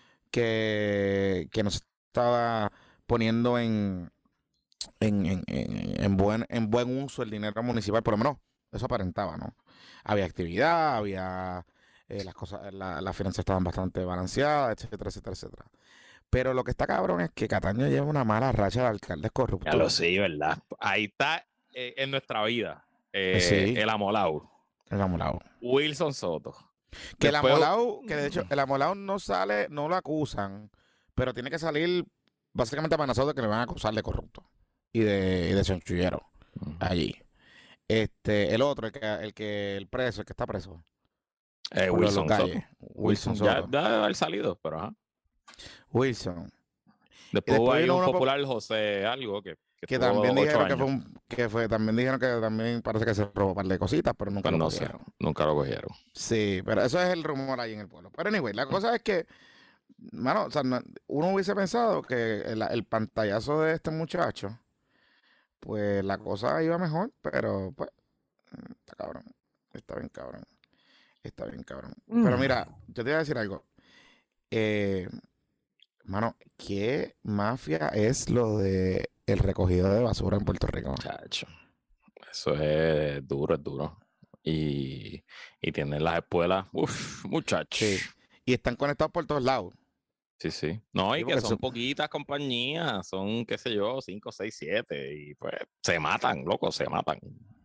que, que no se estaba poniendo en, en, en, en, en buen, en buen uso el dinero municipal, por lo menos eso aparentaba, ¿no? Había actividad, había eh, las cosas, la- las finanzas estaban bastante balanceadas, etcétera, etcétera, etcétera. Pero lo que está cabrón es que Cataño lleva una mala racha de alcaldes Ya corruptos. lo sé, ¿verdad? Ahí está eh, en nuestra vida Eh, eh, Sí, el amolao, el amolado. Wilson Soto. Que el Después, amolado, que de hecho mm, el amolado no sale, no lo acusan, pero tiene que salir básicamente amenazado de que le van a acusar de corrupto y de, y de chanchullero allí. Este, el otro, el que, el que, el preso, el que está preso, eh, por lo de los Wilson galles, Soto. Wilson Wilson, ya, Soto. ya debe haber salido, pero ajá. Wilson. Y Después hubo después ahí vino un uno po- popular José algo que, que que estuvo también ocho dijeron que años. fue un, que fue, también dijeron que también parece que se robó un par de cositas, pero nunca Pues lo no sé, cogieron. nunca lo cogieron. Sí, pero eso es el rumor ahí en el pueblo. Pero anyway, la cosa es que, mano, o sea, no- uno hubiese pensado que el, el pantallazo de este muchacho, pues la cosa iba mejor, pero pues, mm, está cabrón. Está bien cabrón. Está bien cabrón. Pero Mm. mira, yo te voy a decir algo. Eh, Mano, ¿qué mafia es lo de el recogido de basura en Puerto Rico? Chacho, eso es duro, es duro. Y, y tienen las escuelas, uff, Sí. muchachos. Y están conectados por todos lados. Sí, sí. No, Sí, y que porque son eso- poquitas compañías, son, qué sé yo, cinco, seis, siete, y pues se matan, loco, se matan.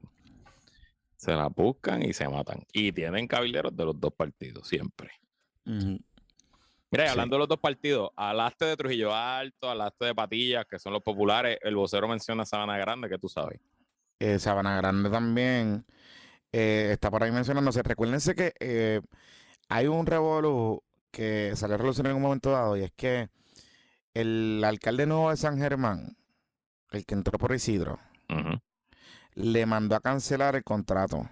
Se las buscan y se matan. Y tienen cabilderos de los dos partidos, siempre. Ujú. Mira, y Sí. hablando de los dos partidos, hablaste de Trujillo Alto, hablaste de Patillas, que son los populares. El vocero menciona Sabana Grande, que tú sabes. Eh, Sabana Grande también eh, está por ahí mencionándose. Recuérdense que eh, hay un revolú que salió a relucir en un momento dado y es que el alcalde nuevo de San Germán, el que entró por Isidro, Ujú. le mandó a cancelar el contrato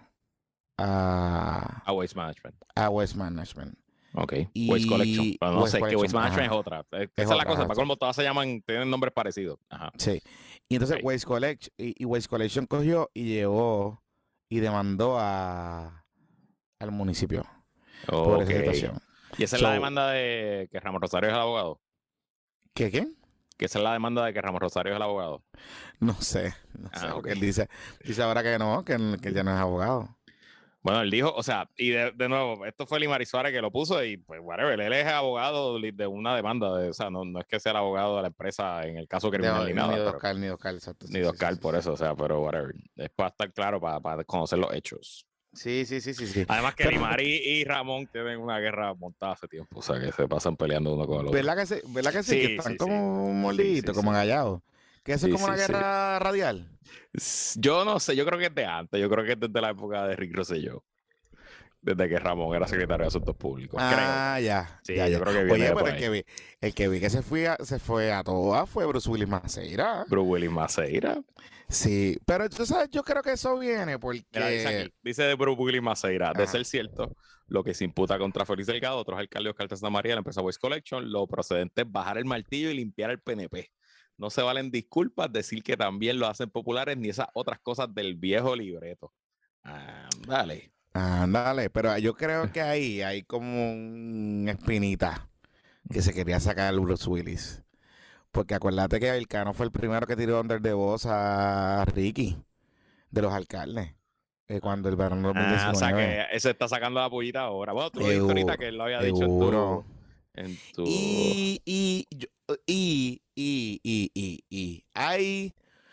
a, A Waste Management. a Waste Management. Ok. Waste Collection. Y Pero no Waste sé, que Waste Collection, Management ajá, es otra. Eh, es Esa es la otra, cosa. ajá, Para sí. colmo, todas se llaman, tienen nombres parecidos. Ajá. Sí. Y entonces Ok. Waste Collection, y, y Waste Collection cogió y llevó y demandó a, al municipio por Ok. esa situación. Y esa es la So, demanda de que Ramos Rosario es el abogado. ¿qué qué? Que esa es la demanda de que Ramos Rosario es el abogado. No sé, no sé, Ah, ok. porque él dice, dice ahora que no, que, él- que él ya no es abogado. Bueno, él dijo, o sea, y de, de nuevo, esto fue Limari Suárez que lo puso y pues, whatever, él es abogado de una demanda, de, o sea, no, no es que sea el abogado de la empresa en el caso criminal De, ni ni nada, de pero Oscar, ni de Oscar, exacto. ni Sí, de sí, sí, Oscar sí, por sí. eso, o sea, pero whatever, es para estar claro, para, para conocer los hechos. Sí, sí, sí, sí, sí. Además que Pero, Limari y Ramón tienen una guerra montada hace tiempo, o sea que se pasan peleando uno con el otro. ¿verdad que sí? ¿Verdad que sí? Que Sí, están sí, sí. como Sí, sí, moliditos, sí. como agallados. Que eso es Sí, como una sí, sí. guerra radial. S- Yo no sé, yo creo que es de antes, yo creo que es desde la época de Rick Rosselló, desde que Ramón era secretario de Asuntos Públicos, creo. Ah, ya, ya, Sí, yo ya. creo que viene Oye, de pero por el que ahí. vi, el que vi que se fue a, se fue a todas fue Bruce Willis Maceira. Bruce Willis Maceira. Sí, pero tú sabes, yo creo que eso viene Mira, dice porque... aquí, dice de Bruce Willis Maceira, de Ajá. ser cierto, lo que se imputa contra Félix Delgado, otros alcaldes de Oscar Santa María, la empresa Voice Collection, lo procedente es bajar el martillo y limpiar el P N P. No se valen disculpas, decir que también lo hacen populares, ni esas otras cosas del viejo libreto. Ah, dale. Ándale, pero yo creo que ahí hay como una espinita que se quería sacar el Bruce Willis. Porque acuérdate que Vilcano fue el primero que tiró under de voz a Ricky, de los alcaldes, eh, cuando el verano Ah, o sea dos mil diecinueve. que ese está sacando la pollita ahora. Bueno, tú lo dijiste ahorita que Seguro, él lo había dicho en seguro. tu. En tu. Y, y, yo- y, y, y, y, y, hay,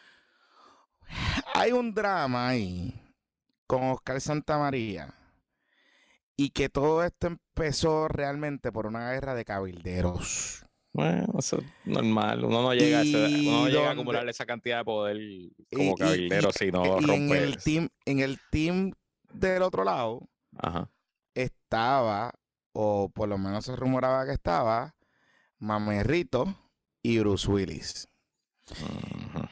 hay un drama ahí con Oscar Santamaría y que todo esto empezó realmente por una guerra de cabilderos. Bueno, eso es normal. Uno no llega a ese, uno Y no llega a donde acumular esa cantidad de poder y, como y, y, cabildero si no y en el rompes. team, en el team del otro lado Ajá. estaba, o por lo menos se rumoraba que estaba, Mamerrito y Bruce Willis. Ujú.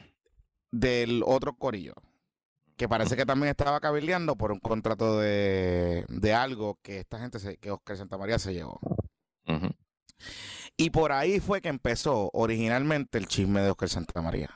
Del otro corillo, que parece que también estaba cabildeando por un contrato de, de algo que esta gente, se, que Oscar Santamaría se llevó. Ujú. Y por ahí fue que empezó originalmente el chisme de Oscar Santamaría.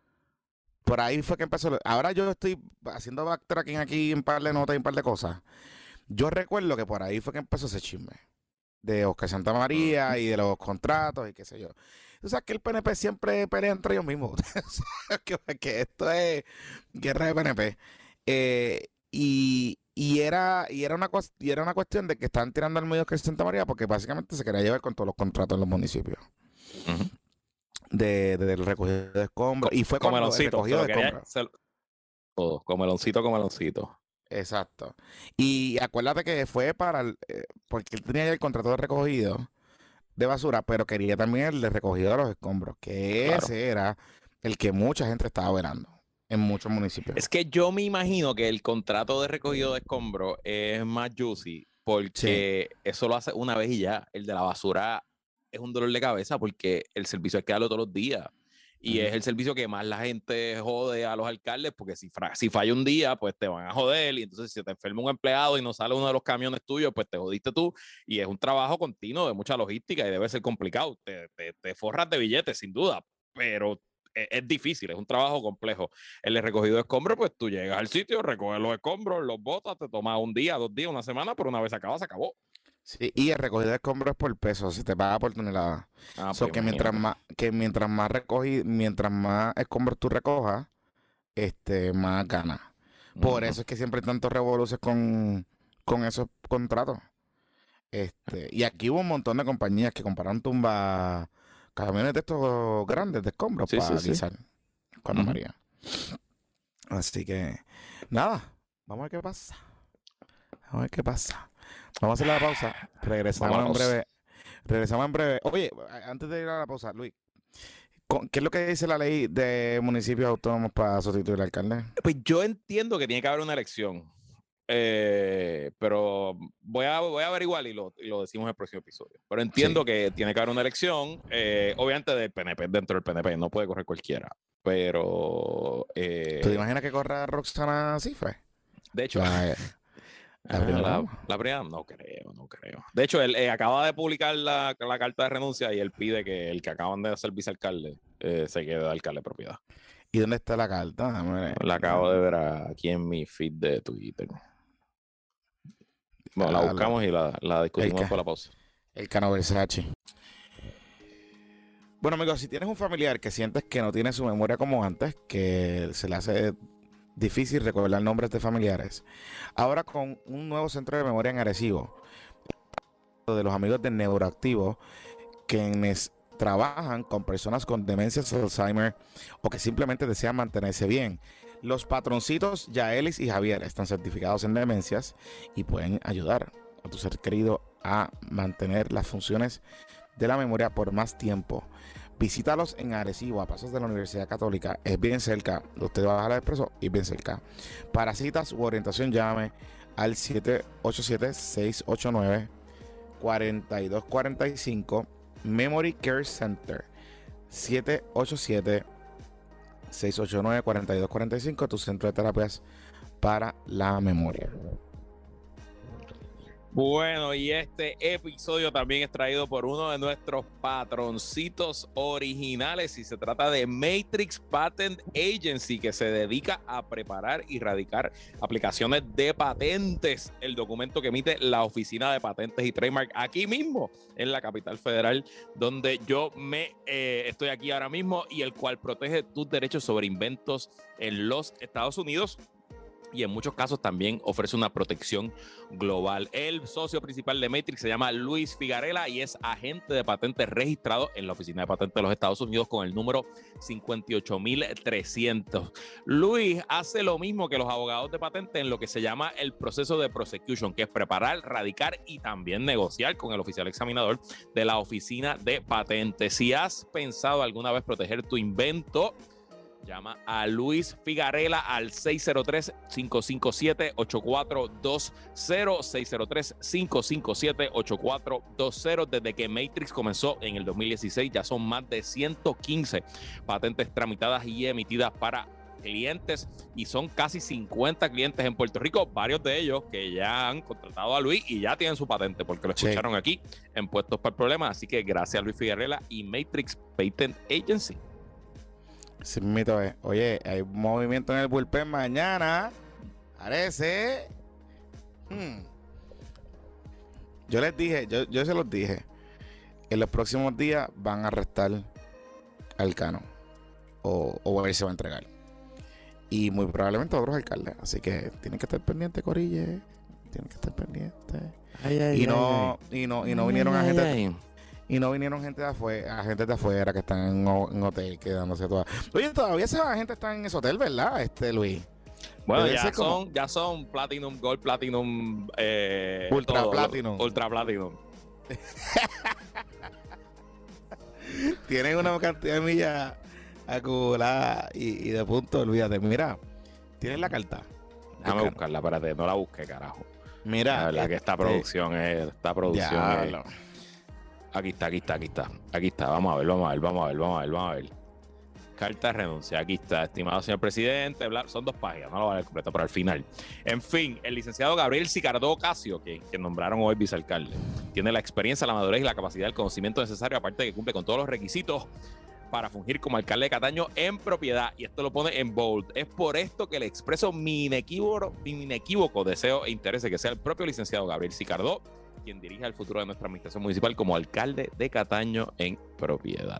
Por ahí fue que empezó. Ahora yo estoy haciendo backtracking aquí en un par de notas y un par de cosas. Yo recuerdo que por ahí fue que empezó ese chisme de Oscar Santamaría y de los contratos y qué sé yo. O sea, que el P N P siempre pelea entre ellos mismos. O sea, que, que esto es guerra de P N P. Eh, y, y, era, y, era una, cues- y era una cuestión de que estaban tirando al medio Oscar Santamaría porque básicamente se quería llevar con todos los contratos en los municipios. Ujú. De, de- del recogido de escombros. Co- Y fue cuando el Comeloncito, se recogido lo de quería. escombros. Se lo- todo. Comeloncito, comeloncito. Exacto. Y acuérdate que fue para, el, eh, porque él tenía ya el contrato de recogido de basura, pero quería también el de recogido de los escombros, que Claro. ese era el que mucha gente estaba velando en muchos municipios. Es que yo me imagino que el contrato de recogido de escombros es más juicy porque eso lo hace una vez y ya. El de la basura es un dolor de cabeza porque el servicio hay que darlo todos los días. Y Ujú. es el servicio que más la gente jode a los alcaldes porque si, fra- si falla un día, pues te van a joder. Y entonces si te enferma un empleado y no sale uno de los camiones tuyos, pues te jodiste tú. Y es un trabajo continuo de mucha logística y debe ser complicado. Te, te, te forras de billetes, sin duda, pero es, es difícil, es un trabajo complejo. El de recogido de escombros, pues tú llegas al sitio, recoges los escombros, los botas, te toma un día, dos días, una semana, pero una vez se acaba, se acabó. Sí, y el recogido de escombros es por peso, se te paga por tonelada. Ah, So pues que mientras imagínate. más, que mientras más recogí, mientras más escombros tú recojas, este, más ganas. Por Ujú. eso es que siempre hay tantos revoluciones con, con esos contratos. Este, y aquí hubo un montón de compañías que compraron tumba camiones de estos grandes de escombros Sí, sí, para sí. guisar cuando Ujú. María. Así que, nada, vamos a ver qué pasa. Vamos a ver qué pasa. Vamos a hacer la pausa. Regresamos en Vámonos. breve. Regresamos en breve. Oye, antes de ir a la pausa, Luis, ¿con- ¿qué es lo que dice la ley de municipios autónomos para sustituir al alcalde? Pues yo entiendo que tiene que haber una elección. Eh, pero voy a, voy a averiguar y lo, y lo decimos en el próximo episodio. Pero entiendo Sí. que tiene que haber una elección, eh, obviamente del P N P, dentro del P N P, no puede correr cualquiera. Pero, eh, ¿Tú te imaginas que corra Roxana Cifre? de hecho, La, la ah, primera la, dama. la primera, no creo, no creo. De hecho, él eh, acaba de publicar la, la carta de renuncia y él pide que el que acaban de hacer vicealcalde eh, se quede de alcalde de propiedad. ¿Y dónde está la carta? Dame- La acabo de ver aquí en mi feed de Twitter. Bueno, la Ah, buscamos y la, la discutimos El, después de ca- la pausa. el Cano Versace. Bueno, amigos, si tienes un familiar que sientes que no tiene su memoria como antes, que se le hace difícil recordar nombres de familiares, ahora con un nuevo centro de memoria en Arecibo, de los amigos de Neuroactivo, quienes trabajan con personas con demencias, Alzheimer o que simplemente desean mantenerse bien. Los patroncitos Yaelis y Javier están certificados en demencias y pueden ayudar a tu ser querido a mantener las funciones de la memoria por más tiempo. Visítalos en Arecibo, a pasos de la Universidad Católica. Es bien cerca. Usted va a bajar al expreso y es bien cerca. Para citas u orientación, llame al siete ocho siete, seis ocho nueve, cuatro dos cuatro cinco. Memory Care Center. siete ocho siete, seis ocho nueve, cuatro dos cuatro cinco. Tu centro de terapias para la memoria. Bueno, y este episodio también es traído por uno de nuestros patroncitos originales y se trata de Matrix Patent Agency, que se dedica a preparar y radicar aplicaciones de patentes, el documento que emite la Oficina de Patentes y Trademark aquí mismo en la capital federal, donde yo me eh, estoy aquí ahora mismo, y el cual protege tus derechos sobre inventos en los Estados Unidos. Y en muchos casos también ofrece una protección global. El socio principal de Matrix se llama Luis Figarela y es agente de patentes registrado en la Oficina de Patentes de los Estados Unidos con el número cincuenta y ocho mil trescientos. Luis hace lo mismo que los abogados de patentes en lo que se llama el proceso de prosecution, que es preparar, radicar y también negociar con el oficial examinador de la Oficina de Patentes. Si has pensado alguna vez proteger tu invento, llama a Luis Figarela al seis cero tres, cinco cinco siete, ocho cuatro dos cero, seis cero tres, cinco cinco siete, ocho cuatro dos cero. Desde que Matrix comenzó en el dos mil dieciséis, ya son más de ciento quince patentes tramitadas y emitidas para clientes, y son casi cincuenta clientes en Puerto Rico, varios de ellos que ya han contratado a Luis y ya tienen su patente porque lo escucharon sí. aquí en Puestos para el Problema. Así que gracias a Luis Figarela y Matrix Patent Agency. Sí, mito, eh. Oye, hay movimiento en el bullpen mañana. Parece. Hmm. Yo les dije, yo, yo se los dije. En los próximos días van a arrestar al Cano. O, o a ver si se va a entregar. Y muy probablemente otros alcaldes. Así que tienen que estar pendientes, Corille. Tienen que estar pendientes. Ay, ay, y, no, ay, y no, y no ay, vinieron ay, a gente. Ay. Y no vinieron gente de afuera, gente de afuera que están en, en hotel quedándose toda. Oye, todavía esa gente está en ese hotel, ¿verdad, este Luis? Bueno, ya son, como... ya son Platinum, Gold, Platinum, eh, Ultra todo, Platinum. Ultra Platinum. Tienen una cantidad de millas acumuladas y, y de puntos, olvídate. Mira, tienes la carta. Déjame buscarla, espérate, no la busqué, carajo. Mira. La verdad este... que esta producción es, esta producción ya, es... Aquí está, aquí está, aquí está. Aquí está, vamos a ver, vamos a ver, vamos a ver, vamos a ver, vamos a ver. Carta de renuncia, aquí está, estimado señor presidente, bla, son dos páginas, no lo voy a leer completo, pero al final. En fin, el licenciado Gabriel Sicardó Ocasio, que, que nombraron hoy vicealcalde, tiene la experiencia, la madurez y la capacidad del conocimiento necesario, aparte de que cumple con todos los requisitos para fungir como alcalde de Cataño en propiedad, y esto lo pone en bold. Es por esto que le expreso mi inequívoco, mi inequívoco deseo e interés de que sea el propio licenciado Gabriel Sicardó quien dirija el futuro de nuestra administración municipal como alcalde de Cataño en propiedad.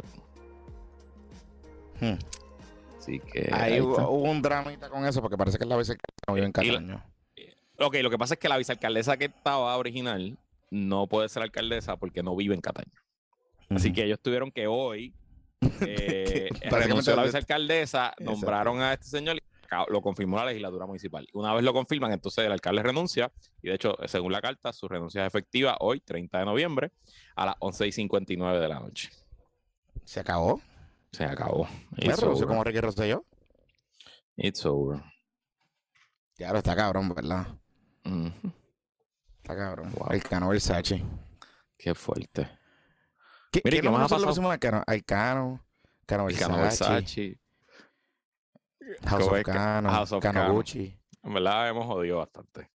Hmm. Así que ahí, ahí hubo, hubo un dramita con eso porque parece que la vicealcaldesa no vive en Cataño. La, ok, lo que pasa es que la vicealcaldesa que estaba original no puede ser alcaldesa porque no vive en Cataño. Uh-huh. Así que ellos tuvieron que hoy eh, renunció a la vicealcaldesa, nombraron a este señor, lo confirmó la legislatura municipal. Una vez lo confirman, entonces el alcalde renuncia, y de hecho, según la carta, su renuncia es efectiva hoy, treinta de noviembre, a las once y cincuenta y nueve de la noche. ¿Se acabó? Se acabó. ¿Me renunció como Ricky Rosselló? It's over. Ya lo está cabrón, ¿verdad? Uh-huh. Está cabrón. Wow. El Cano Versace. Qué fuerte. ¿Qué, Mire, ¿qué ¿qué más ha pasado? Al Cano, al Cano, Cano Versace. Cano Versace. House of Cano, House of Cano Cano. Gucci. En verdad hemos jodido bastante.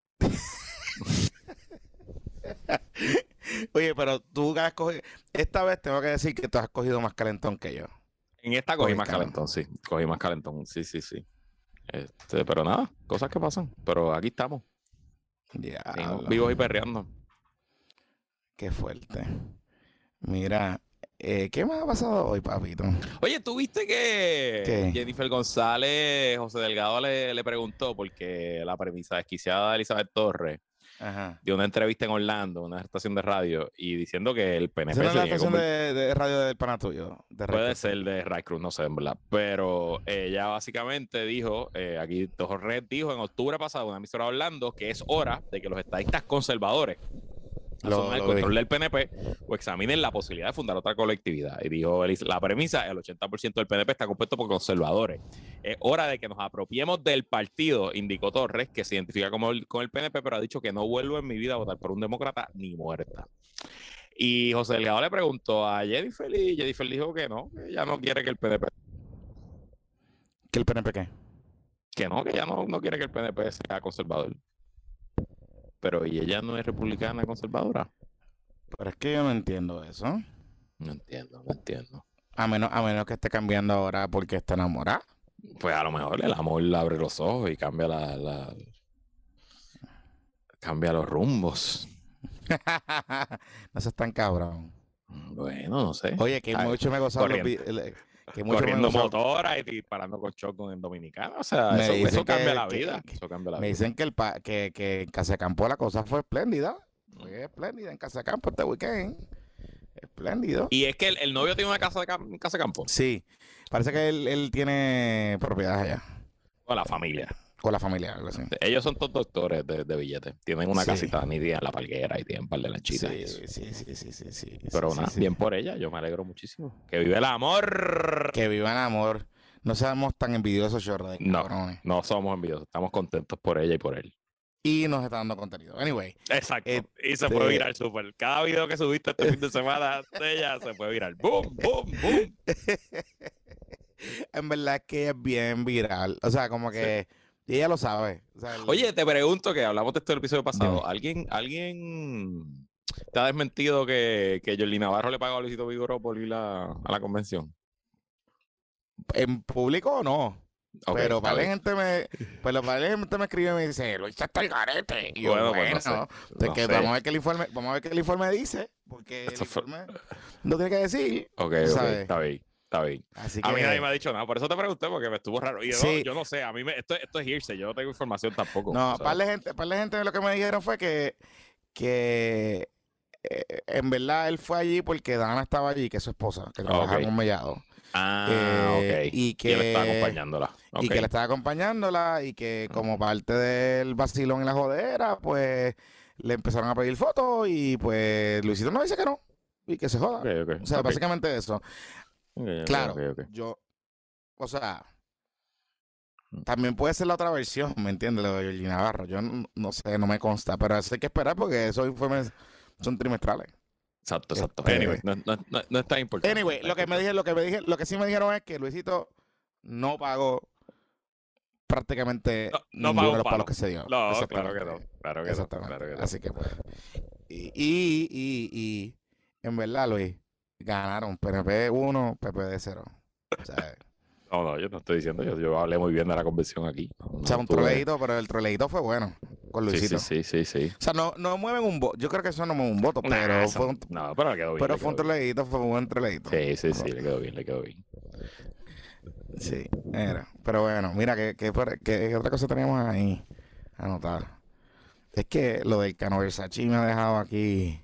Oye, pero tú has cogido... Esta vez tengo que decir que tú has cogido más calentón que yo. En esta cogí más calentón, sí. Cogí más calentón, sí, sí, sí. Este, pero nada, cosas que pasan. Pero aquí estamos. Ya. Vivos y perreando. Qué fuerte. Mira... Eh, ¿Qué más ha pasado hoy, papito? Oye, ¿tú viste que ¿Qué? Jennifer González, José Delgado le, le preguntó, porque la premisa desquiciada de Elizabeth Torres Ajá. dio una entrevista en Orlando, una estación de radio, y diciendo que el P N P ¿Esa no es se la tiene que estación convertir- de, de radio del pana tuyo? De Puede Red ser de Ray Cruz, no sé, en verdad. Pero ella básicamente dijo, eh, aquí Torres dijo en octubre pasado, una emisora de Orlando, que es hora de que los estadistas conservadores Lo- asuman el lo control dijo. del P N P o examinen la posibilidad de fundar otra colectividad. Y dijo, él, la premisa, el ochenta por ciento del P N P está compuesto por conservadores. Es hora de que nos apropiemos del partido, indicó Torres, que se identifica como el- con el P N P, pero ha dicho que no vuelvo en mi vida a votar por un demócrata ni muerta. Y José Delgado le preguntó a Jennifer y Jennifer dijo que no, que ella no quiere que el P N P, ¿Que el P N P qué? que no, que ella no, no quiere que el P N P sea conservador. Pero ¿y ella no es republicana conservadora? Pero es que yo no entiendo eso. No entiendo, no entiendo. A menos, a menos que esté cambiando ahora porque está enamorada. Pues a lo mejor el amor le abre los ojos y cambia la, la cambia los rumbos. No seas tan cabrón. Bueno, no sé. Oye, que Ay, mucho me gozaron los corriendo, vi- el- que mucho me corriendo gozaron- motora y disparando con shotgun en Dominicana. O sea, Me eso, dicen eso cambia que- la que- vida. que- Eso cambia la Me vida. dicen que, el pa- que, que en Casa de Campo la cosa fue espléndida. Fue espléndida en Casa de Campo este weekend. Espléndido. Y es que el, el novio tiene una casa de, cam- casa de campo. Sí, parece que él, él tiene propiedades allá. Con la familia. Con la familia, algo así. Ellos son todos doctores de, de billetes. Tienen una Sí. casita nítida en la palguera y tienen un par de lanchitas y eso. Sí, sí, sí, sí, sí, sí. Pero sí, nada, sí, sí. bien por ella. Yo me alegro muchísimo. Que vive el amor. Que vivan amor. No seamos tan envidiosos, chorro de No. cabrones. No somos envidiosos. Estamos contentos por ella y por él. Y nos está dando contenido. Anyway. Exacto. Este- Y se puede virar súper. Cada video que subiste este fin de semana de ella se puede virar. ¡Boom, boom, boom! En verdad es que es bien viral. O sea, como que y ella lo sabe. O sea, el- Oye, te pregunto que hablamos de esto en el episodio pasado. Dime. ¿Alguien, alguien te ha desmentido que, que Jordi Navarro le pagó a Luisito Vigoró por ir a, a la convención? en público no. Ok, pero está para la bien. gente me, pero para la gente me escribe y me dice, lo hice hasta el garete. Y yo, Bueno, bueno, pues no sé, pues no que sé. vamos a ver qué el informe, vamos a ver qué el informe dice, porque el Esto fue- informe lo tiene que decir. Ok, ok, ¿sabes? está bien, está bien. Así A mí que nadie me ha dicho nada, por eso te pregunté, porque me estuvo raro. Y yo, Sí. yo no sé, a mí me, esto, esto es irse, yo no tengo información tampoco. no, o sea, para la gente, para la gente lo que me dijeron fue que, que eh, en verdad él fue allí porque Dana estaba allí, que es su esposa, que trabaja Ok. en un mellado. Ah, eh, ok. y que- él está acompañándola. Y Ok. que le estaba acompañándola y que como parte del vacilón y la jodera, pues le empezaron a pedir fotos y pues Luisito no dice que no y que se joda. Ok, ok, O sea, ok. básicamente eso. Ok, ok, Claro, ok, ok. yo, o sea, Mm. también puede ser la otra versión, ¿me entiendes? Lo de Georgie Navarro. Yo no, no sé, no me consta, pero eso hay que esperar porque esos informes son trimestrales. Exacto, exacto. Este- Anyway, no, no, no, no es tan importante. Anyway, no lo que es me dije, lo que me dije, lo que sí me dijeron es que Luisito no pagó prácticamente No, no ninguno pagó de los un palos palo. que se dio. No, claro que no. Exactamente. Claro que no. Exactamente. Claro que no. Así que pues. Y, y, y, y en verdad, Luis, ganaron P N P uno, P P D cero. O sea, No, no, yo no estoy diciendo, yo, yo hablé muy bien de la convención aquí. No, o no sea, un tuve- troleíto, pero el troleíto fue bueno con Sí, Luisito. sí, sí, sí, sí. O sea, no, no mueven un voto. Yo creo que eso no mueve un voto, Nah, pero eso- fue un, No, pero le quedó bien. pero le fue un quedó bien. troleíto, fue un buen troleíto. Sí, sí, sí, le quedó bien, le quedó bien. Sí, era. Pero bueno, mira, ¿qué, qué, por- qué- qué otra cosa teníamos ahí anotada? Es que lo del Cano Versace me ha dejado aquí.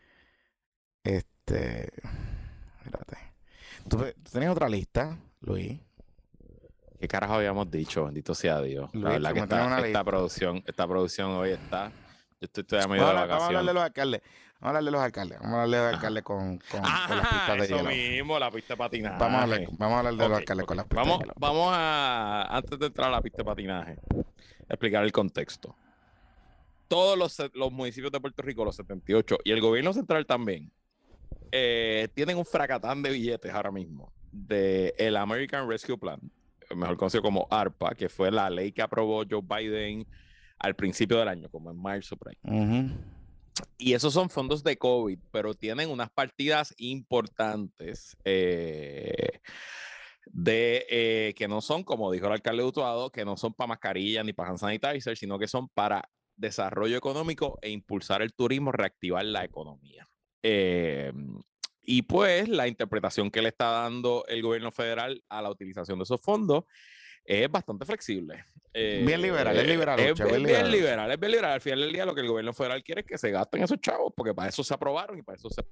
Este. Espérate. ¿Tú, tú tenías otra lista, Luis? ¿Qué carajo habíamos dicho? Bendito sea Dios. Luis, La verdad que como tenemos esta, una esta lista. producción, esta producción hoy está. Yo estoy todavía medio Vamos a, de hablar, vamos a hablar de vacaciones. los alcaldes. Vamos a hablar de los alcaldes. Vamos a hablar de los Ajá. alcaldes con, con, con las Ah, pistas de eso hielo. mismo, la pista de patinaje. Vamos a hablar, vamos a hablar de los Ok, alcaldes ok. con las pistas Vamos, de hielo. vamos a, antes de entrar a la pista de patinaje, explicar el contexto. Todos los, se- los municipios de Puerto Rico, los setenta y ocho, y el gobierno central también, eh, tienen un fracatán de billetes ahora mismo de el American Rescue Plan, mejor conocido como ARPA, que fue la ley que aprobó Joe Biden al principio del año, como en marzo por ahí. Ujú. Y esos son fondos de COVID, pero tienen unas partidas importantes eh, de eh, que no son, como dijo el alcalde de Utuado, que no son para mascarillas ni para hand sanitizer, sino que son para desarrollo económico e impulsar el turismo, reactivar la economía. Eh, y pues la interpretación que le está dando el gobierno federal a la utilización de esos fondos es bastante flexible. Eh, bien liberal, es liberal. Es, Lucha, es bien bien liberal. liberal, es bien liberal. Al final del día lo que el gobierno federal quiere es que se gasten esos chavos, porque para eso se aprobaron y para eso se...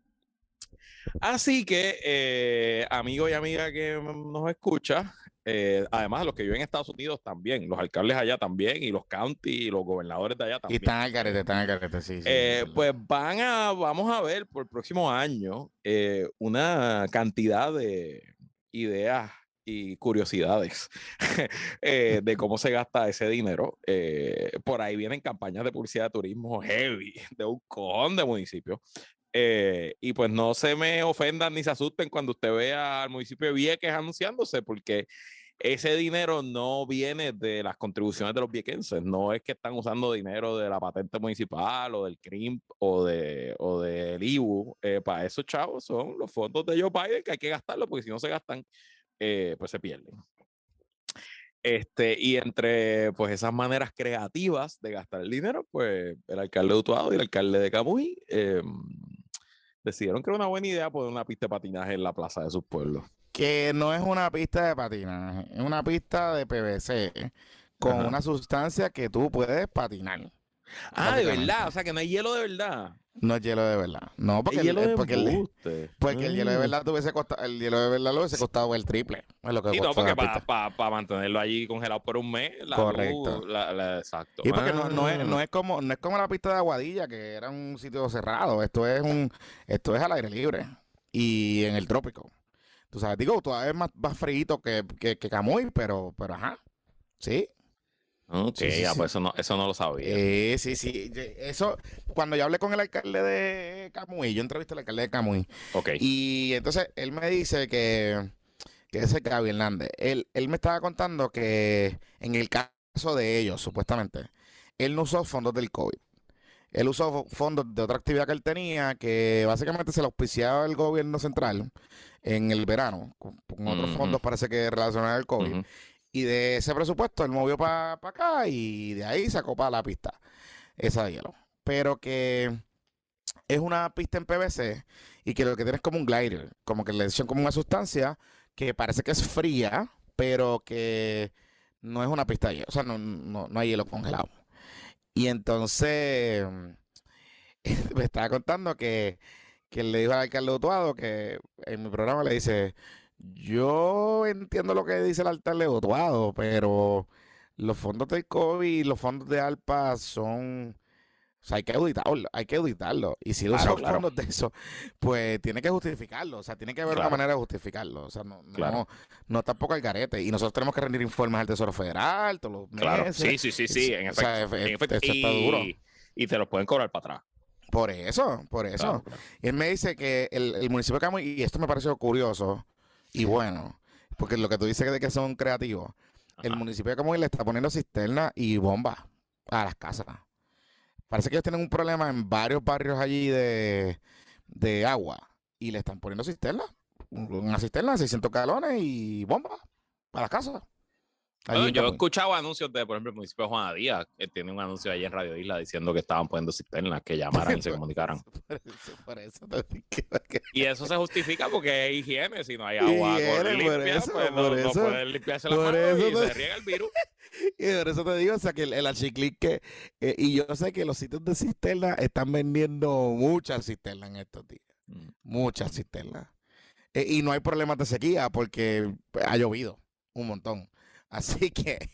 Así que, eh, amigo y amiga que nos escucha, eh, además de los que viven en Estados Unidos también, los alcaldes allá también, y los county y los gobernadores de allá Y también. están al garete, están al garete, sí, sí. Eh, sí. pues van a, vamos a ver por el próximo año eh, una cantidad de ideas y curiosidades eh, de cómo se gasta ese dinero. Eh, por ahí vienen campañas de publicidad de turismo heavy de un cojón de municipios. Eh, y pues no se me ofendan ni se asusten cuando usted vea al municipio de Vieques anunciándose, porque ese dinero no viene de las contribuciones de los viequenses, no es que están usando dinero de la patente municipal o del C R I M P o, de, o del I B U. Eh, para esos chavos son los fondos de Joe Biden que hay que gastarlos, porque si no se gastan, eh, pues se pierden. Este, y entre pues esas maneras creativas de gastar el dinero, pues el alcalde de Utuado y el alcalde de Camuy eh, decidieron que era una buena idea poner una pista de patinaje en la plaza de sus pueblos. Que no es una pista de patinaje, es una pista de P V C con Ajá. una sustancia que tú puedes patinar. Ah, de básicamente. verdad, o sea que no hay hielo de verdad. No es hielo de verdad. No, porque, Es el, hielo el- de porque, el, embuste. porque el hielo de Mm. verdad tuviese costado, el hielo de verdad lo hubiese costado el triple. Es lo que Sí, no, cuesta porque la para pista. pa, pa mantenerlo allí congelado por un mes, la Correcto. luz, la, la- exacto. Y porque no, no, es, Ah. no, es como, no es como la pista de Aguadilla, que era un sitio cerrado. Esto es un, esto es al aire libre y en el trópico. Tú sabes, digo, todavía es más, más frío que, que, que Camuy, pero, pero ajá. Sí. Ok, Sí, sí, ya, sí. pues eso no, eso no lo sabía. Eh, sí, sí. Ye- Eso, cuando yo hablé con el alcalde de Camuy, yo entrevisté al alcalde de Camuy, Ok. y entonces él me dice que, que ese es Gaby Hernández. Él, él me estaba contando que en el caso de ellos, supuestamente, él no usó fondos del COVID. Él usó fo- fondos de otra actividad que él tenía, que básicamente se lo auspiciaba el gobierno central en el verano, con, con otros Ujú, fondos parece que relacionados al COVID. ujú. Y de ese presupuesto él movió para acá y de ahí sacó para la pista esa de hielo. Pero que es una pista en P V C y que lo que tiene es como un glider, como que le echan como una sustancia que parece que es fría, pero que no es una pista de hielo. O sea, no, no, no hay hielo congelado. Y entonces me estaba contando que, que él le dijo al alcalde de Utuado que en mi programa le dice, yo entiendo lo que dice el alcalde de Utuado, pero los fondos del COVID y los fondos de ALPA son... O sea, hay que auditarlo, hay que auditarlo. Y si él Claro, usó claro. fondos de eso, pues tiene que justificarlo. O sea, tiene que haber Claro. una manera de justificarlo. O sea, no, Claro. no, no tampoco al garete. Y nosotros tenemos que rendir informes al Tesoro Federal todos los meses. Claro. Sí, sí, sí, sí, en O sea, efecto. es- En efecto. eso está duro. Y, y te los pueden cobrar para atrás. Por eso, por eso. Claro, claro. Y él me dice que el, el municipio de Camuy, y esto me pareció curioso y bueno, porque lo que tú dices de que son creativos, el Ajá. municipio de Camuy le está poniendo cisternas y bombas a las casas. Parece que ellos tienen un problema en varios barrios allí de, de agua y le están poniendo cisternas. Una cisterna de seiscientos galones y bombas para las casas. Allí Bueno, en yo he Camuy. escuchado anuncios de, por ejemplo, el municipio de Juana Díaz, que tiene un anuncio ahí en Radio Isla diciendo que estaban poniendo cisternas, que llamaran y se comunicaran. Por eso, por eso te digo que- Y eso se justifica porque es higiene, si no hay agua Higiene, con por limpia, eso, pues no, por no eso, pueden limpiarse las por manos eso y te- se riega el virus. Y por eso te digo, o sea, que el, el achiclic que... eh, y yo sé que los sitios de cisterna están vendiendo muchas cisternas en estos días. Mm. Muchas cisternas. Eh, y no hay problemas de sequía porque pues, ha llovido un montón. Así que...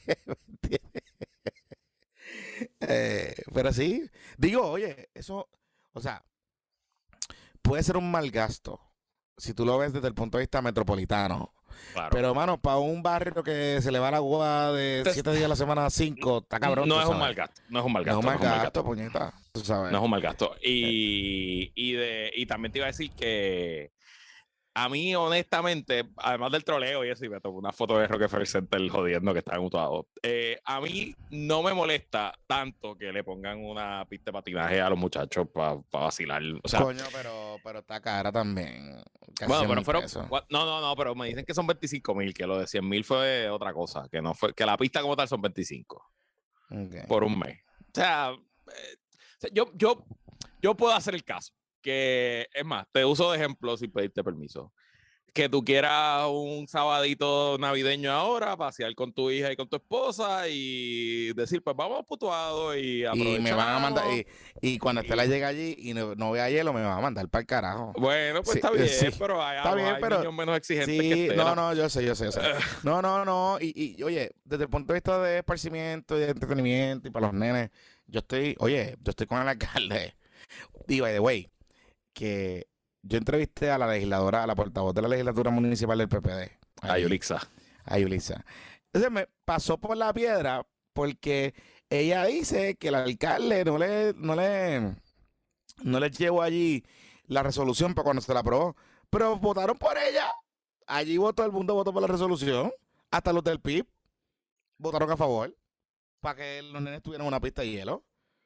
eh, pero sí, digo, oye, eso... O sea, puede ser un mal gasto si tú lo ves desde el punto de vista metropolitano. Claro. Pero, mano, para un barrio que se le va la agua de Entonces, siete días a la semana a cinco, está cabrón. no tú es un sabes. mal gasto, no es un mal No es gasto. un mal no es un mal gasto, gasto. puñeta. Tú sabes. No es un mal gasto. Y, y, de, y también te iba a decir que a mí, honestamente, además del troleo y eso, y me tomó una foto de Rockefeller Center jodiendo que está mutado, eh, a mí no me molesta tanto que le pongan una pista de patinaje a los muchachos para pa vacilar. O sea, Coño, pero, pero está cara también. Casi bueno, cien pero mil fueron. pesos. cua- No, no, no, pero me dicen que son veinticinco mil, que lo de cien mil fue otra cosa, que no fue, que la pista como tal son veinticinco Ok. por un mes. O sea, eh, o sea, yo, yo, yo puedo hacer el caso. Que es más, te uso de ejemplo sin pedirte permiso. que tú quieras un sabadito navideño ahora, pasear con tu hija y con tu esposa y decir, pues vamos putuado y aprovechamos. Y me van a mandar, y, y cuando Estela llegue allí y no, no vea hielo, me van a mandar para el carajo. Bueno, pues Sí, está bien, sí, pero hay, está bien, hay pero niños menos exigentes sí, que Estela. no, no, yo sé, yo sé, yo sé. No, no, no. Y, y oye, desde el punto de vista de esparcimiento y de entretenimiento y para los nenes, yo estoy, oye, yo estoy con el alcalde. Y by the way, que yo entrevisté a la legisladora, a la portavoz de la legislatura municipal del P P D. A Yulitza. A Yulitza. Entonces me pasó por la piedra porque ella dice que el alcalde no le, no le, no le llevó allí la resolución para cuando se la aprobó. Pero votaron por ella. Allí votó, el mundo votó por la resolución. Hasta los del P I B votaron a favor para que los nenes tuvieran una pista de hielo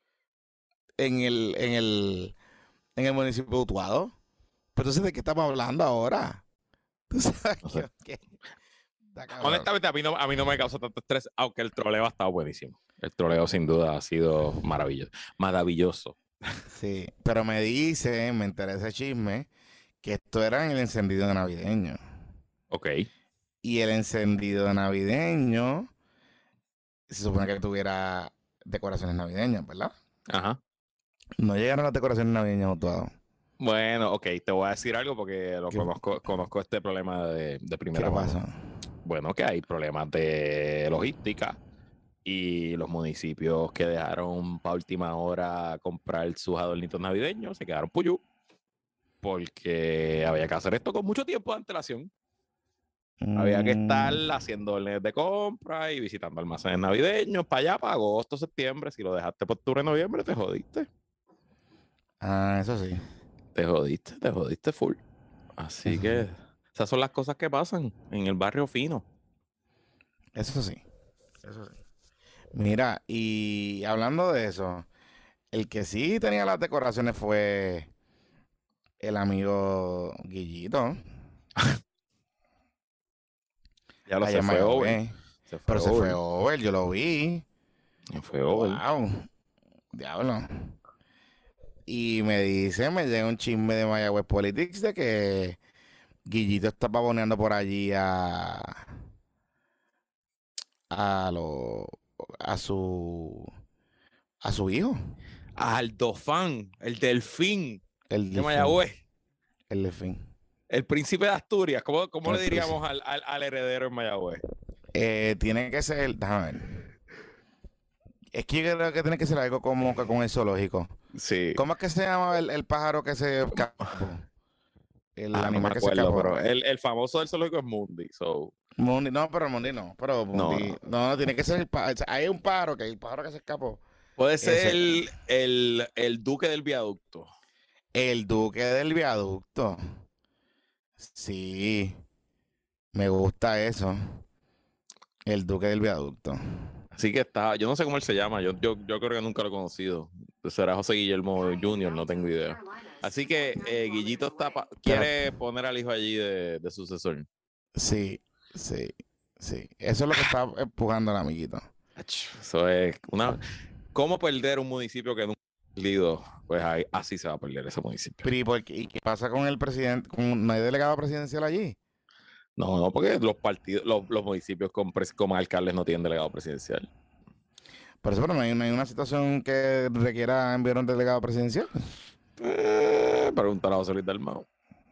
en el, en el, en el municipio de Utuado. Pero entonces, ¿de qué estamos hablando ahora? ¿Tú sabes No sé. qué? Honestamente, a mí, no, a mí no me causa tanto estrés, aunque el troleo ha estado buenísimo. El troleo sin duda ha sido maravilloso. Maravilloso. Sí, pero me dice, me interesa ese chisme, que esto era en el encendido navideño. Ok. Y el encendido navideño se supone que tuviera decoraciones navideñas, ¿verdad? Ajá. No llegaron las decoraciones navideñas Utuado. Bueno, ok, te voy a decir algo porque lo ¿Qué? conozco, conozco este problema de, de primera ¿Qué mano. pasa? Bueno, que hay problemas de logística y los municipios que dejaron para última hora comprar sus adornitos navideños se quedaron puyú porque había que hacer esto con mucho tiempo de antelación. Mm. Había que estar haciendo órdenes de compra y visitando almacenes navideños para allá, para agosto, septiembre. Si lo dejaste por octubre, noviembre, te jodiste. Ah, eso sí. Te jodiste, te jodiste full. Así Eso que sí. esas son las cosas que pasan en el barrio fino. Eso sí. Eso sí. Mira, y hablando de eso, el que sí tenía las decoraciones fue el amigo Guillito. Ya lo allá se en fue over. Mayagüez. Se fue Pero se over. fue over, yo lo vi. Se fue over. Wow. Diablo. Y me dice, me llega un chisme de Mayagüez Politics de que Guillito está pavoneando por allí a a lo a su a su hijo, Al Dofán, el delfín el de delfín, Mayagüez. el delfín. El príncipe de Asturias. ¿Cómo, cómo El le diríamos al, al, al heredero en Mayagüez? Eh, tiene que ser, déjame ver. Es que yo creo que tiene que ser algo como que con el zoológico. Sí. ¿Cómo es que se llama el, el pájaro que se escapó? El Ah, no animal me que se acuerdo, escapó. pero el, el famoso del zoológico es Mundi. So. Mundi, no, pero Mundi no. Pero Mundi, No, no, no. no, tiene que ser el pájaro. Hay un pájaro que el pájaro que se escapó. Puede ser Ese. el, el, el duque del viaducto. El duque del viaducto. Sí. Me gusta eso. El duque del viaducto. Así que está, yo no sé cómo él se llama, yo, yo, yo creo que nunca lo he conocido. Será José Guillermo junior, no tengo idea. Así que eh, Guillito está pa- quiere poner al hijo allí de, de sucesor. Sí, sí, sí. Eso es lo que está empujando el amiguito. Eso es una... ¿Cómo perder un municipio que nunca ha perdido? Pues ahí, así se va a perder ese municipio. Pero ¿y, por qué, y qué pasa con el presidente? Con, ¿no hay delegado presidencial allí? No, no, porque los partidos, los, los municipios con, pres- con alcaldes no tienen delegado presidencial. Por eso, pero no hay, no hay una situación que requiera enviar un delegado presidencial. Eh, preguntar a José Luis Dalmau.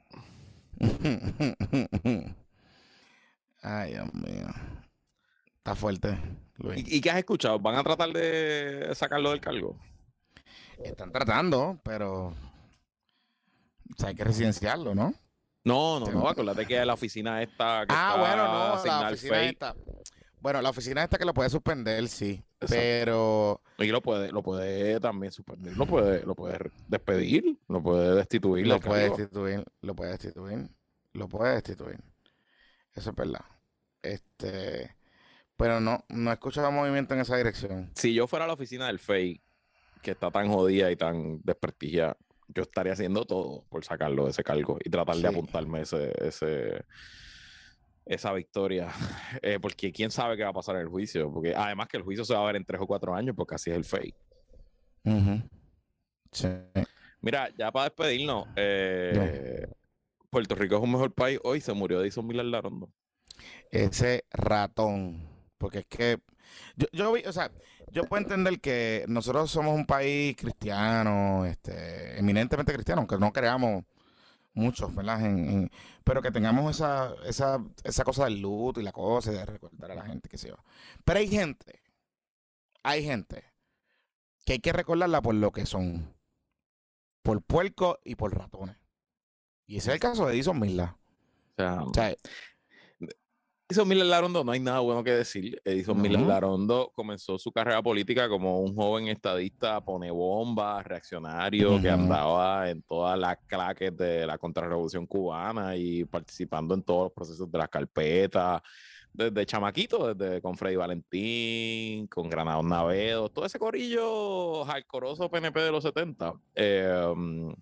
Ay, Dios mío. Está fuerte, Luis. ¿Y, ¿Y qué has escuchado? ¿Van a tratar de sacarlo del cargo? Están tratando, pero o sea, hay que residenciarlo, ¿no? No, no, Sí. no. Acuérdate que la oficina esta que Ah, está bueno, no, la asignada al oficina F E I. esta. Bueno, la oficina esta que lo puede suspender, sí. Exacto. Pero Y lo puede, lo puede también suspender, lo puede, lo puede despedir, lo puede destituir. lo del puede cargo. destituir, lo puede destituir, lo puede destituir. Eso es verdad. Este, pero no, no he escuchado movimiento en esa dirección. Si yo fuera a la oficina del F E I, que está tan jodida y tan desprestigiada, yo estaría haciendo todo por sacarlo de ese cargo y tratar Sí. de apuntarme ese, ese, esa victoria. Eh, porque quién sabe qué va a pasar en el juicio. Porque además que el juicio se va a ver en tres o cuatro años, porque así es el F E I. Ujú. Sí. Mira, ya para despedirnos, eh, Puerto Rico es un mejor país. Hoy se murió Edison Miller Larondo. Ese ratón. Porque es que yo, yo vi, o sea, yo puedo entender que nosotros somos un país cristiano, este, eminentemente cristiano, aunque no creamos muchos, ¿verdad? En- en- pero que tengamos esa, esa, esa cosa del luto y la cosa y de recordar a la gente, qué sé yo. Pero hay gente, hay gente que hay que recordarla por lo que son, por puercos y por ratones. Y ese es el caso de Edison Miller. O sea, O sea, Edison Miller Larondo, no hay nada bueno que decir. Edison Miller ujú, Larondo comenzó su carrera política como un joven estadista, pone bombas, reaccionario, que ujú, andaba en todas las claques de la contrarrevolución cubana y participando en todos los procesos de las carpetas, desde chamaquito, desde con Freddy Valentín, con Granados Navedo, todo ese corillo hardcoreoso P N P de los setenta. Eh,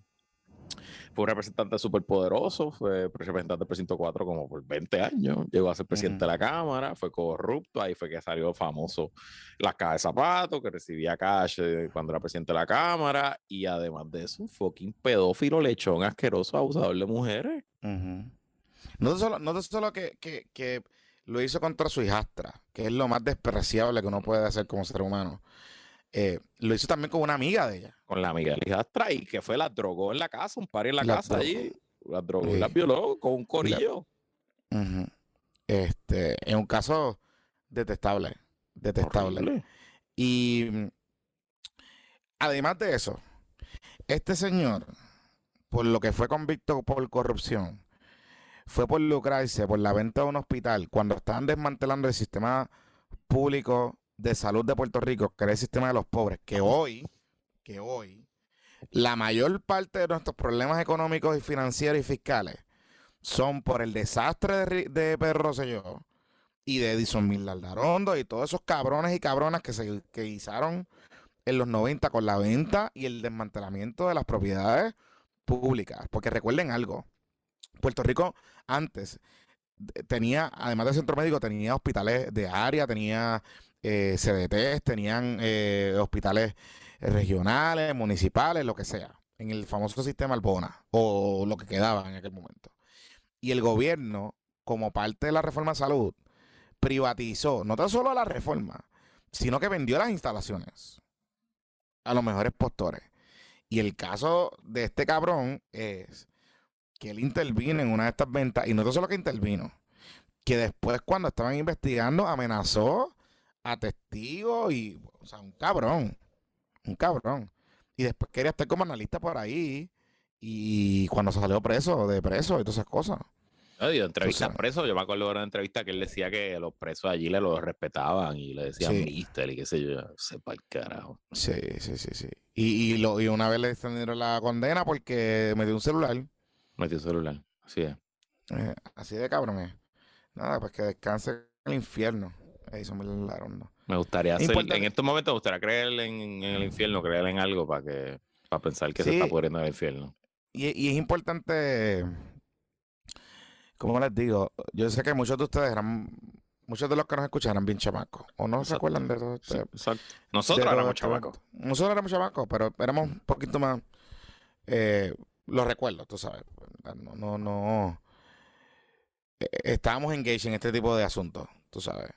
Fue un representante súper poderoso, fue representante del precinto cuatro como por veinte años, llegó a ser presidente de ujú. la Cámara, fue corrupto, ahí fue que salió famoso las cajas de zapatos, que recibía cash eh, cuando era presidente de la Cámara, y además de eso, un fucking pedófilo, lechón, asqueroso, abusador de mujeres. Ujú. No tan solo, no tan solo que, que, que lo hizo contra su hijastra, que es lo más despreciable que uno puede hacer como ser humano. Eh, lo hizo también con una amiga de ella. Con la amiga de la hijastra, y que fue, la drogó en la casa, un par en la Y la casa drogó. allí, la drogó y la Eh, violó con un y la, corillo. ujú. Este, es un caso detestable. Detestable. Horrible. Y mm, además de eso, este señor, por lo que fue convicto por corrupción, fue por lucrarse por la venta de un hospital cuando estaban desmantelando el sistema público de salud de Puerto Rico, que era el sistema de los pobres, que hoy, que hoy, la mayor parte de nuestros problemas económicos y financieros y fiscales son por el desastre de, Ri- de Pedro Rosselló y de Edison Miller Larondo y todos esos cabrones y cabronas que se que guisaron en los noventa con la venta y el desmantelamiento de las propiedades públicas. Porque recuerden algo, Puerto Rico antes eh, tenía, además de centro médico, tenía hospitales de área, tenía eh, C D Ts, tenían eh, hospitales regionales, municipales, lo que sea, en el famoso sistema Albona, o lo que quedaba en aquel momento. Y el gobierno, como parte de la reforma de salud, privatizó, no tan solo la reforma, sino que vendió las instalaciones a los mejores postores. Y el caso de este cabrón es que él intervino en una de estas ventas, y no tan solo que intervino, que después cuando estaban investigando amenazó a testigos y, o sea, un cabrón, un cabrón. Y después quería estar como analista por ahí y cuando salió preso, de preso y todas esas cosas. No, dio Tú entrevistas sabes. presos. Yo me acuerdo de una entrevista que él decía que los presos allí le lo respetaban y le decían Sí, mister y qué sé yo. Sepa el carajo. sí, sí, sí, sí. Y, y, lo, y una vez le extendieron la condena porque me dio un celular. Metió celular. Así es. Eh, así de cabrón es. Nada, pues que descanse en el infierno. Eso me lo hablaron, ¿no? Me gustaría Es hacer, en importante. estos momentos me gustaría creer en, en el infierno, creer en algo para que, para pensar que se está Sí, pudriendo el infierno. y, y es importante, como les digo, yo sé que muchos de ustedes eran, muchos de los que nos escuchan eran bien chamacos, o no se Exacto. acuerdan de todo Sí, este, exacto. de Nosotros todo éramos este chamacos. evento. Nosotros éramos chamacos, pero éramos un poquito más, eh, los recuerdos, tú sabes. No, no, no. eh, Estábamos engaged en este tipo de asuntos, tú sabes.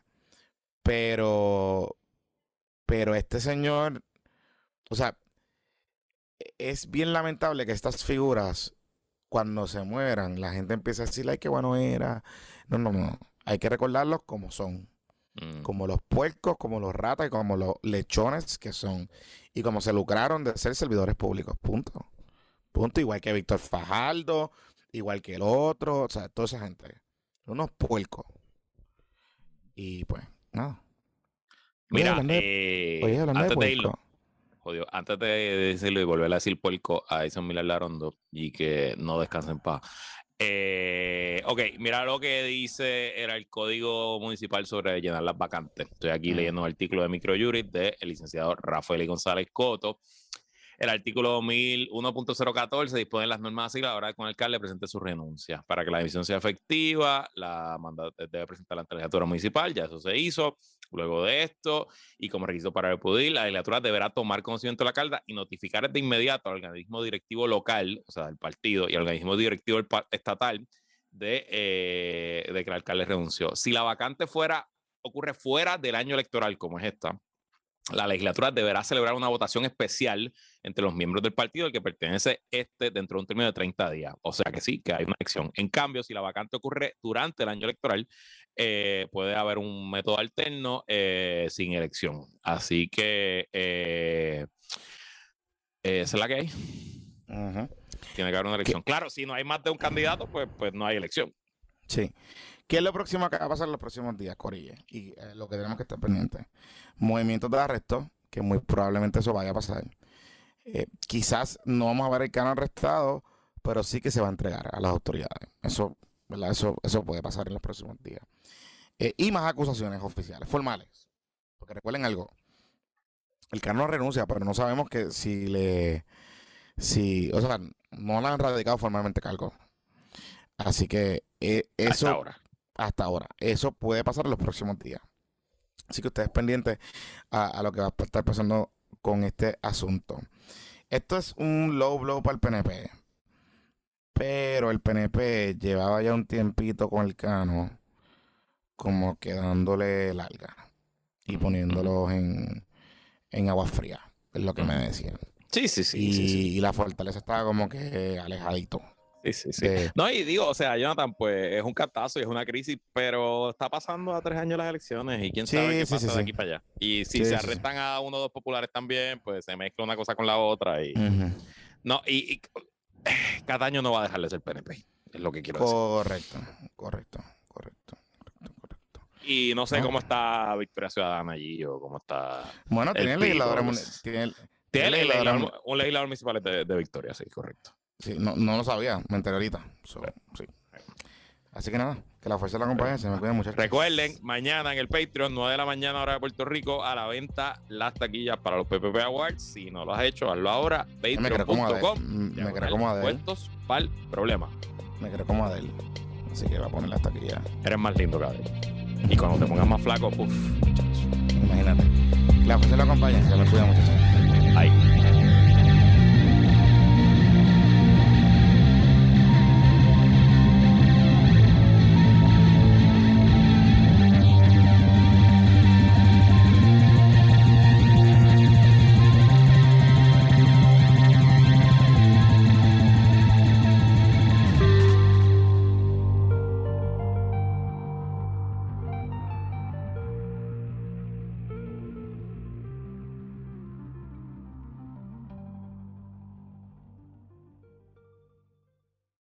Pero, pero este señor, o sea, es bien lamentable que estas figuras, cuando se mueran, la gente empieza a decir, ay, qué bueno era. No, no, no. Hay que recordarlos como son. Mm. Como los puercos, como los ratas y como los lechones que son. Y como se lucraron de ser servidores públicos. Punto. Punto. Igual que Víctor Fajardo, igual que el otro. O sea, toda esa gente. Unos puercos. Y pues, nada. Oye, Mira, hablando de, oye, eh, hablando de antes de irlo, puerco. jodió, antes de decirlo y volver a decir puerco a Edison Miller Larondo y que no descanse en paz. Eh, ok, mira lo que dice era el Código Municipal sobre llenar las vacantes. Estoy aquí Mm. leyendo un artículo de Microjuris del licenciado Rafael González Coto. El artículo uno punto cero catorce dispone las normas así, la hora de que un alcalde presente su renuncia. Para que la división sea efectiva, la manda, debe presentar ante la legislatura municipal, ya eso se hizo. Luego de esto, y como requisito para el P U D I, la legislatura deberá tomar conocimiento de la carta y notificar de inmediato al organismo directivo local, o sea, del partido, y al organismo directivo estatal de, eh, de que el alcalde renunció. Si la vacante fuera, ocurre fuera del año electoral, como es esta, la legislatura deberá celebrar una votación especial entre los miembros del partido al que pertenece este dentro de un término de treinta días. O sea que sí, que hay una elección. En cambio, si la vacante ocurre durante el año electoral, eh, puede haber un método alterno eh, sin elección. Así que eh, eh, esa es la que hay. Uh-huh. Tiene que haber una elección. ¿Qué? Claro, si no hay más de un candidato, pues, pues no hay elección. Sí. ¿Qué es lo próximo que va a pasar en los próximos días, Corille? Y eh, lo que tenemos que estar pendientes. Movimientos de arresto, que muy probablemente eso vaya a pasar. Eh, quizás no vamos a ver el Cano arrestado, pero sí que se va a entregar a las autoridades. Eso, ¿verdad? Eso, eso puede pasar en los próximos días. Eh, y más acusaciones oficiales, formales. Porque recuerden algo. El Cano renuncia, pero no sabemos que si le... si, o sea, no le han radicado formalmente cargo. Así que eh, eso... Hasta ahora. Hasta ahora. Eso puede pasar en los próximos días. Así que ustedes pendientes a, a lo que va a estar pasando con este asunto. Esto es un low blow para el P N P. Pero el P N P llevaba ya un tiempito con el Cano como que dándole larga y poniéndolos en, en agua fría. Es lo que me decían. Sí, sí, sí. Y, sí, sí. y la fortaleza estaba como que alejadito. Sí, sí, sí. De... No, y digo, o sea, Jonathan, pues es un cantazo y es una crisis, pero está pasando a tres años las elecciones y quién Sí, sabe qué sí, pasa sí, de sí. aquí para allá. Y si Sí, se sí, arrestan a uno o dos populares también, pues se mezcla una cosa con la otra y... Ujú. No, y, y Cataño no va a dejar de ser P N P, es lo que quiero Correcto, decir. correcto, correcto, correcto, correcto. Y no sé No. cómo está Victoria Ciudadana allí o cómo está... Bueno, tiene el legisladores Pico, muni- pues. tiene- Tiene tiene el legisladores legislador- muni- un legislador municipal de, de Victoria, sí, correcto. Sí, no, no lo sabía, me enteré ahorita. So, sí. Así que nada, que la fuerza la acompañe, se me cuiden muchachos. Recuerden, mañana en el Patreon, nueve de la mañana hora de Puerto Rico, a la venta las taquillas para los P P P Awards. Si no lo has hecho, hazlo ahora. me quedé como Patreon punto com. Adel, me quedé como Adel, Puestos para el problema. me quedé como Adel. Así que va a poner hasta aquí ya. Eres más lindo, cabrón. Y cuando te pongas más flaco, uff, muchachos. Imagínate. Que la fuerza la acompañe, se me cuida muchachos. Ahí.